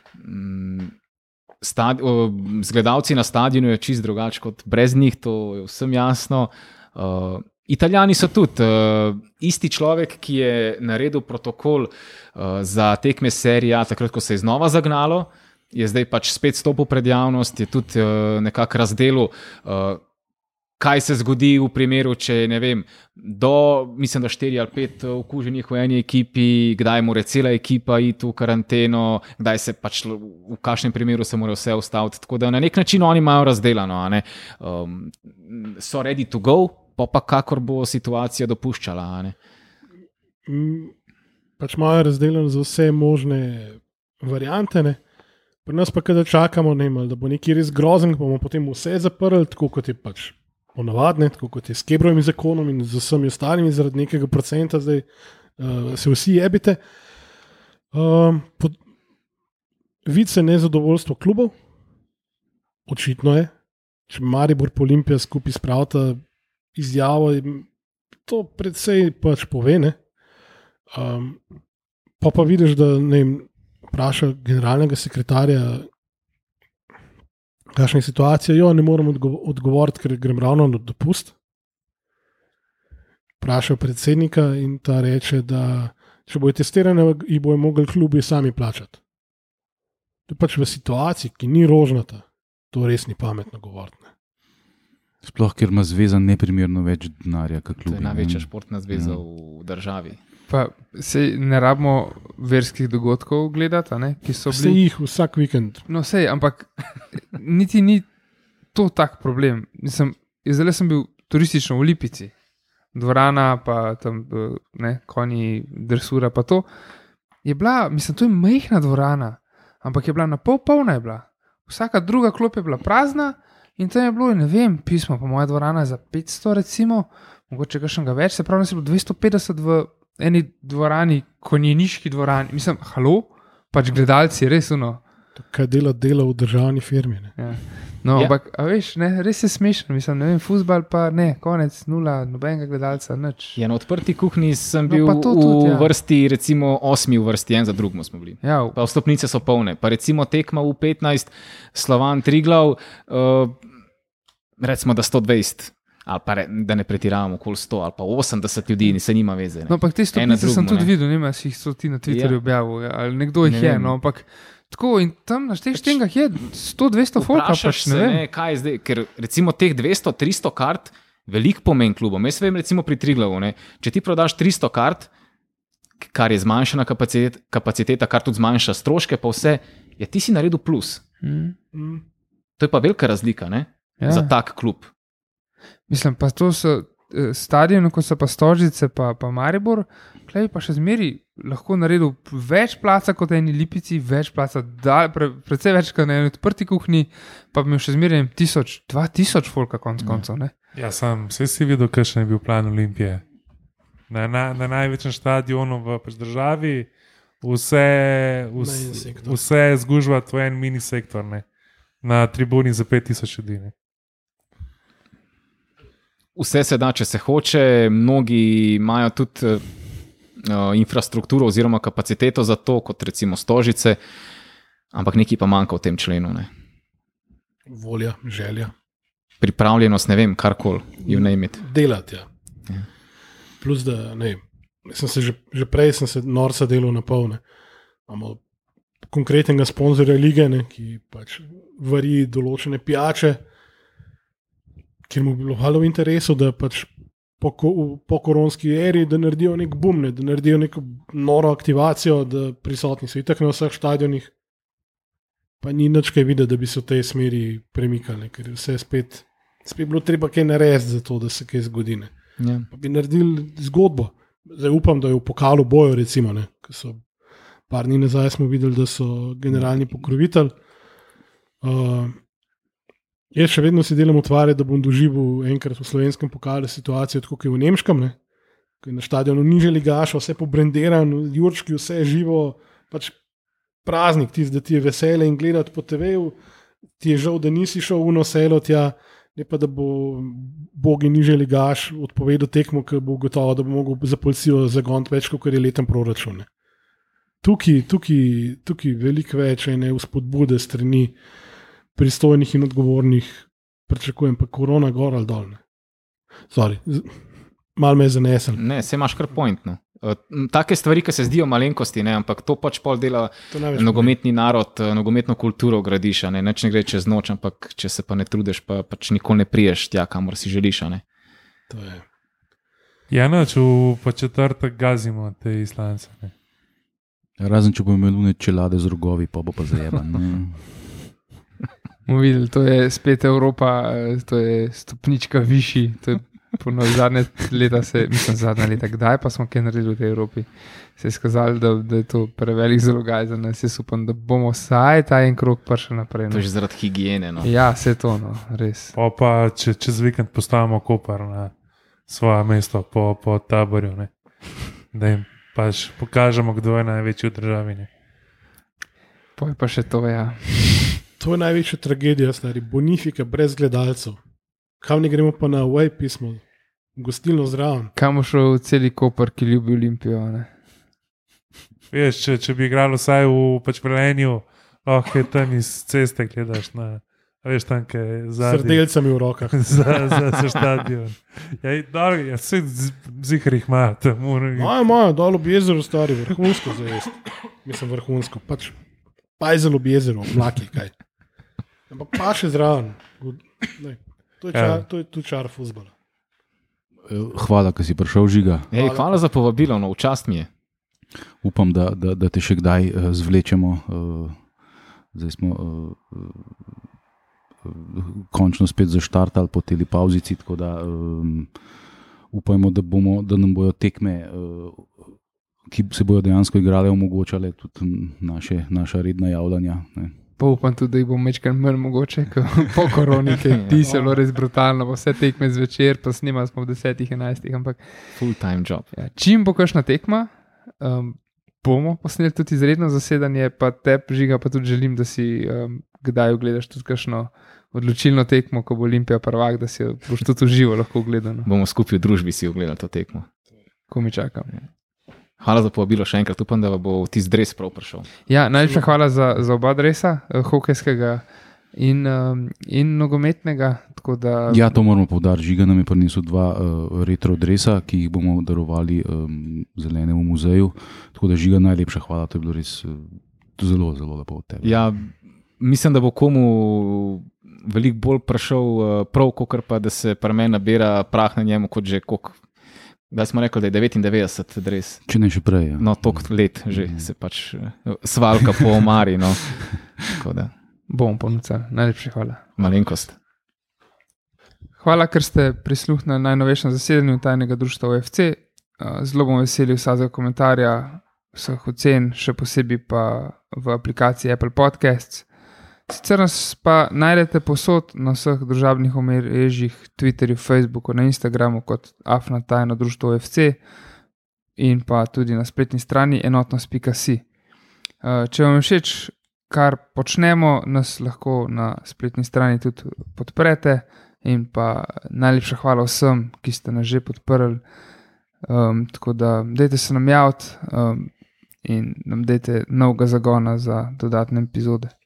Z gledalci na stadionu je čist drugače kot brez njih, to je vsem jasno. Italijani so tudi isti človek, ki je naredil protokol za tekme Serie A, takrat, ko se je znova zagnalo, je zdaj pač spet stopil pred javnost, je tudi nekako razdelil, kaj se zgodi v primeru, če ne vem, mislim, da 4 ali 5 okuženih v eni ekipi, kdaj mora cela ekipa iti v karanteno, kdaj se pač v kakšnem primeru se mora vse ustaviti. Tako da na nek način oni imajo razdelano, so ready to go, pa kakor bo situacija dopuščala. Pač imajo razdeljeno za vse možne variante, ne? Pri nas pa kada čakamo, da bo nekaj res grozen, pa bomo potem vse zaprli, tako kot je pač ponavadne, tako kot je s Kebrovim zakonom in z vsemi ostalimi, zaradi nekega procenta zdaj se vsi jebite. Vidi se nezadovoljstvo klubov, očitno je, če Maribor pa Olimpija skupaj spravita izjavo, to predvsej pač pove, ne. Pa vidiš, da ne vem, vpraša generalnega sekretarja, kakšna je situacija, ne morem odgovoriti, ker grem ravno na dopust. Vprašal predsednika in ta reče, da če bojo testirane, jih bojo mogli klubi sami plačati. To je pač v situaciji, ki ni rožnata, to res ni pametno govoriti. Ne. Sploh, ker ima zveza neprimerno več denarja, kot To klubi. je največja športna zveza v državi. Pa sej ne rabimo verskih dogodkov gledati, a ne, ki so Vse bili. jih vsak vikend. No, sej, ampak niti ni to tak problem. Zdaj sem bil turistično v Lipici, dvorana, pa tam ne, konji, dresura, pa to. Je bila, mislim, to je majhna dvorana, ampak je bila na pol polna je bila. Vsaka druga klop je bila prazna in tam je bilo, ne vem, pismo, pa moja dvorana je za 500 recimo, mogoče kakšnega več, se pravi, da je bilo 250 v eni dvorani, konjeniški dvorani. Mislim, halo, pač gledalci, res uno. Kaj dela v državni firmi. Ne. Ja. No, Ja. ampak, a veš, ne, res je smešno, mislim, ne vem, fuzbal pa ne, konec, nula, nobenega gledalca, nič. Ja, na odprti kuhinji sem No, bil pa to tudi, ja. v vrsti, recimo 8 v vrsti, en za drugim smo bili. Ja, Pa vstopnice so polne. Pa recimo tekma v 15, Slovan Triglav, recimo da 120, ali pa da ne pretiravamo, okoli 100 ali pa 80 ljudi, se nima veze. Ne. no, ampak te stopnice sem drugemu, tudi ne. videl, ne vem, si jih so ti na Twitterju Ja. objavil, ali nekdo jih Ne je, vem. no, ampak tako in tam na teh štengah je 100-200 folka, Vprašaš pač ne se, vem. ne, kaj je zdaj, ker recimo teh 200-300 kart veliko pomeni klubom. Jaz vem, recimo pri Triglavu, ne, če ti prodaš 300 kart, kar je zmanjšana kapaciteta, kar tudi zmanjša stroške, pa vse, ja, ti si naredil plus. Mm. To je pa velika razlika, ne, Ja. za tak klub. Mislim, pa to so stadioni, kot so pa Stožice, pa Maribor, klej pa še zmeri lahko naredil več placa kot eni Lipici, več placa, predvsej več kot na eni odprti kuhinji, pa bi imel še zmeri 1000-2000 folka konc koncev, ne? Ja, vse si videl, kakšen je bil plan Olimpije. Na največjem stadionu v državi, vse zgužva tvoj en mini sektor, ne? Na tribuni za 5000 ljudi. Ne? Vse se da, če se hoče, mnogi imajo tudi infrastrukturo oziroma kapaciteto za to, kot recimo Stožice, ampak nekaj pa manjka v tem členu. Ne. Volja, želja. Pripravljenost, ne vem, karkoli, you name it. Delati. Ja. Ja. Plus, da ne, sem se že prej sem se norca delal na polne. Imamo konkretnega sponzorja lige, ne, ki pač vari določene pijače, kjer mu bi bilo halo v interesu, da pač po koronski eri, da naredijo nek boom, ne, da naredijo neko noro aktivacijo, da prisotni so itak na vseh stadionih, pa ni nič kaj videti, da bi se v tej smeri premikali, ker je vse spet bilo treba kaj narediti za to, da se kaj zgodi. Ne. Ja. Pa bi naredili zgodbo. Zdaj upam, da je v pokalu bojo, recimo, ne, ker so par dni nazaj smo videli, da so generalni pokrovitelj. Jaz še vedno si delam utvare, da bom doživel enkrat v slovenskem pokalu situacijo, tako kot je v nemškem, ne? Ko je na stadionu niže ligaša, vse pobrendirano, jurčki, vse je živo, pač praznik, da ti je vesele in gledati po TV-ju, ti je žal, da nisi šel v noselo tja, ne pa da bo bogi niže ligaš odpovedal tekmo, ker bo gotovo, da bo mogel za policijo zagoniti več, kot je leten proračun. Ne? Tukaj veliko več ene vzpodbude strani pristojnih in odgovornih, pričakujem pa korona gor ali dol. Sorry, malo me je zanesel. Ne, se imaš kar point. No. Take stvari, ki se zdijo malenkosti, ne, ampak to pač pol dela nogometni narod, nogometno kulturo gradiš, ne, neč ne gre čez noč, ampak če se pa ne trudiš, pa pač nikoli ne priješ tja, kamor si želiš. Ne. To je. Ja, noč po četrtek gazimo te Islance. Ne. Razen če bo imel lune čelade z rogovi, pa bo pa zajeban. Bomo videli, to je spet Evropa, to je stopnička višji, to je zadnja leta, kdaj pa smo kaj naredili v tej Evropi. Se je skazali, da je to prevelik zalogaj za nas, jaz upam, da bomo vsaj ta en krog prišli naprej. No. To je že zaradi higiene. No. Ja, vse to, no, res. Pa čez vikend postavimo Koper na svoje mesto po taborju, ne. Da jim pač pokažemo, kdo je največji v državi. Ne. Poj pa še to, ja. To je največja tragedija, stari Bonifika brez gledalcev. Kam ne gremo pa na away pismo, gostilno zraven. Kam šel celi Koper, ki ljubi Olimpijo, ne? Veš, če bi igralo vsaj v pač Velenju, lahko je tam iz ceste gledaš na, veš, tam, kaj je zadnji. Srdelcami v rokah. za stadion. Ja, vse zihar jih ima tam. Majo, dol ob jezeru, stari, vrhunsko za jesti. Mislim, vrhunsko. Pač Pajzel ob jezeru, oblaki, kaj. Ampak pa še zraven. Ne, to je tu čar fuzbala. Hvala, ker si prišel, Žiga. Hvala za povabilo, no, v čast mi je. Upam, da te še kdaj zvlečemo. Zdaj smo končno spet zaštartali po tej pavzici, tako da upajmo, da nam bojo tekme, ki se bojo dejansko igrale, omogočale tudi naša redna javljanja. Ne. Pa upam tudi, da jih bo mečkaj manj mogoče, po koroni, ki ti se bilo res brutalno, vse tekme zvečer, pa snimali smo v 10-11, ampak Full-time job. Ja, čim bo kakšna tekma, bomo posneli tudi izredno zasedanje, pa te, Žiga, pa tudi želim, da si kdaj ogledaš tudi kakšno odločilno tekmo, ko bo Olimpija prvak, da si boš tudi živo lahko ogledal. Bomo skupaj v družbi si ogledali to tekmo. Ko mi čakam. Hvala za povabilo še enkrat, upam, da bo tisti dres prav prišel. Ja, najlepša hvala za oba dresa, hokejskega in nogometnega. Da... Ja, to moramo poudariti. Žiga nam je prinesel 2 retro dresa, ki jih bomo darovali Zelenemu muzeju. Tako da, Žiga, najlepša hvala, to je bilo res zelo, zelo lepo od tebe. Ja, mislim, da bo komu veliko bolj prišel prav, kot pa da se pri meni nabira prah na njemu, kot že koliko. Da smo rekli, da je 99 dres. Če ne še prej. Ja. No, toliko let že se pač svalka po omari. No. Bom ponudil. Najlepša hvala. Malenkost. Hvala, ker ste prisluhnili najnovejšem zasedanju tajnega društva OFC. Zelo bom veseli vsakega komentarja, vseh ocen, še posebej pa v aplikaciji Apple Podcasts. Sicer nas pa najdete posod na vseh družabnih omrežjih, Twitterju, Facebooku, na Instagramu kot Afna tajno društvo OFC in pa tudi na spletni strani enotnost.si. Če vam je všeč, kar počnemo, nas lahko na spletni strani tudi podprete in pa najlepša hvala vsem, ki ste nas že podprli. Tako da dajte se nam javiti in nam dajte novega zagona za dodatne epizode.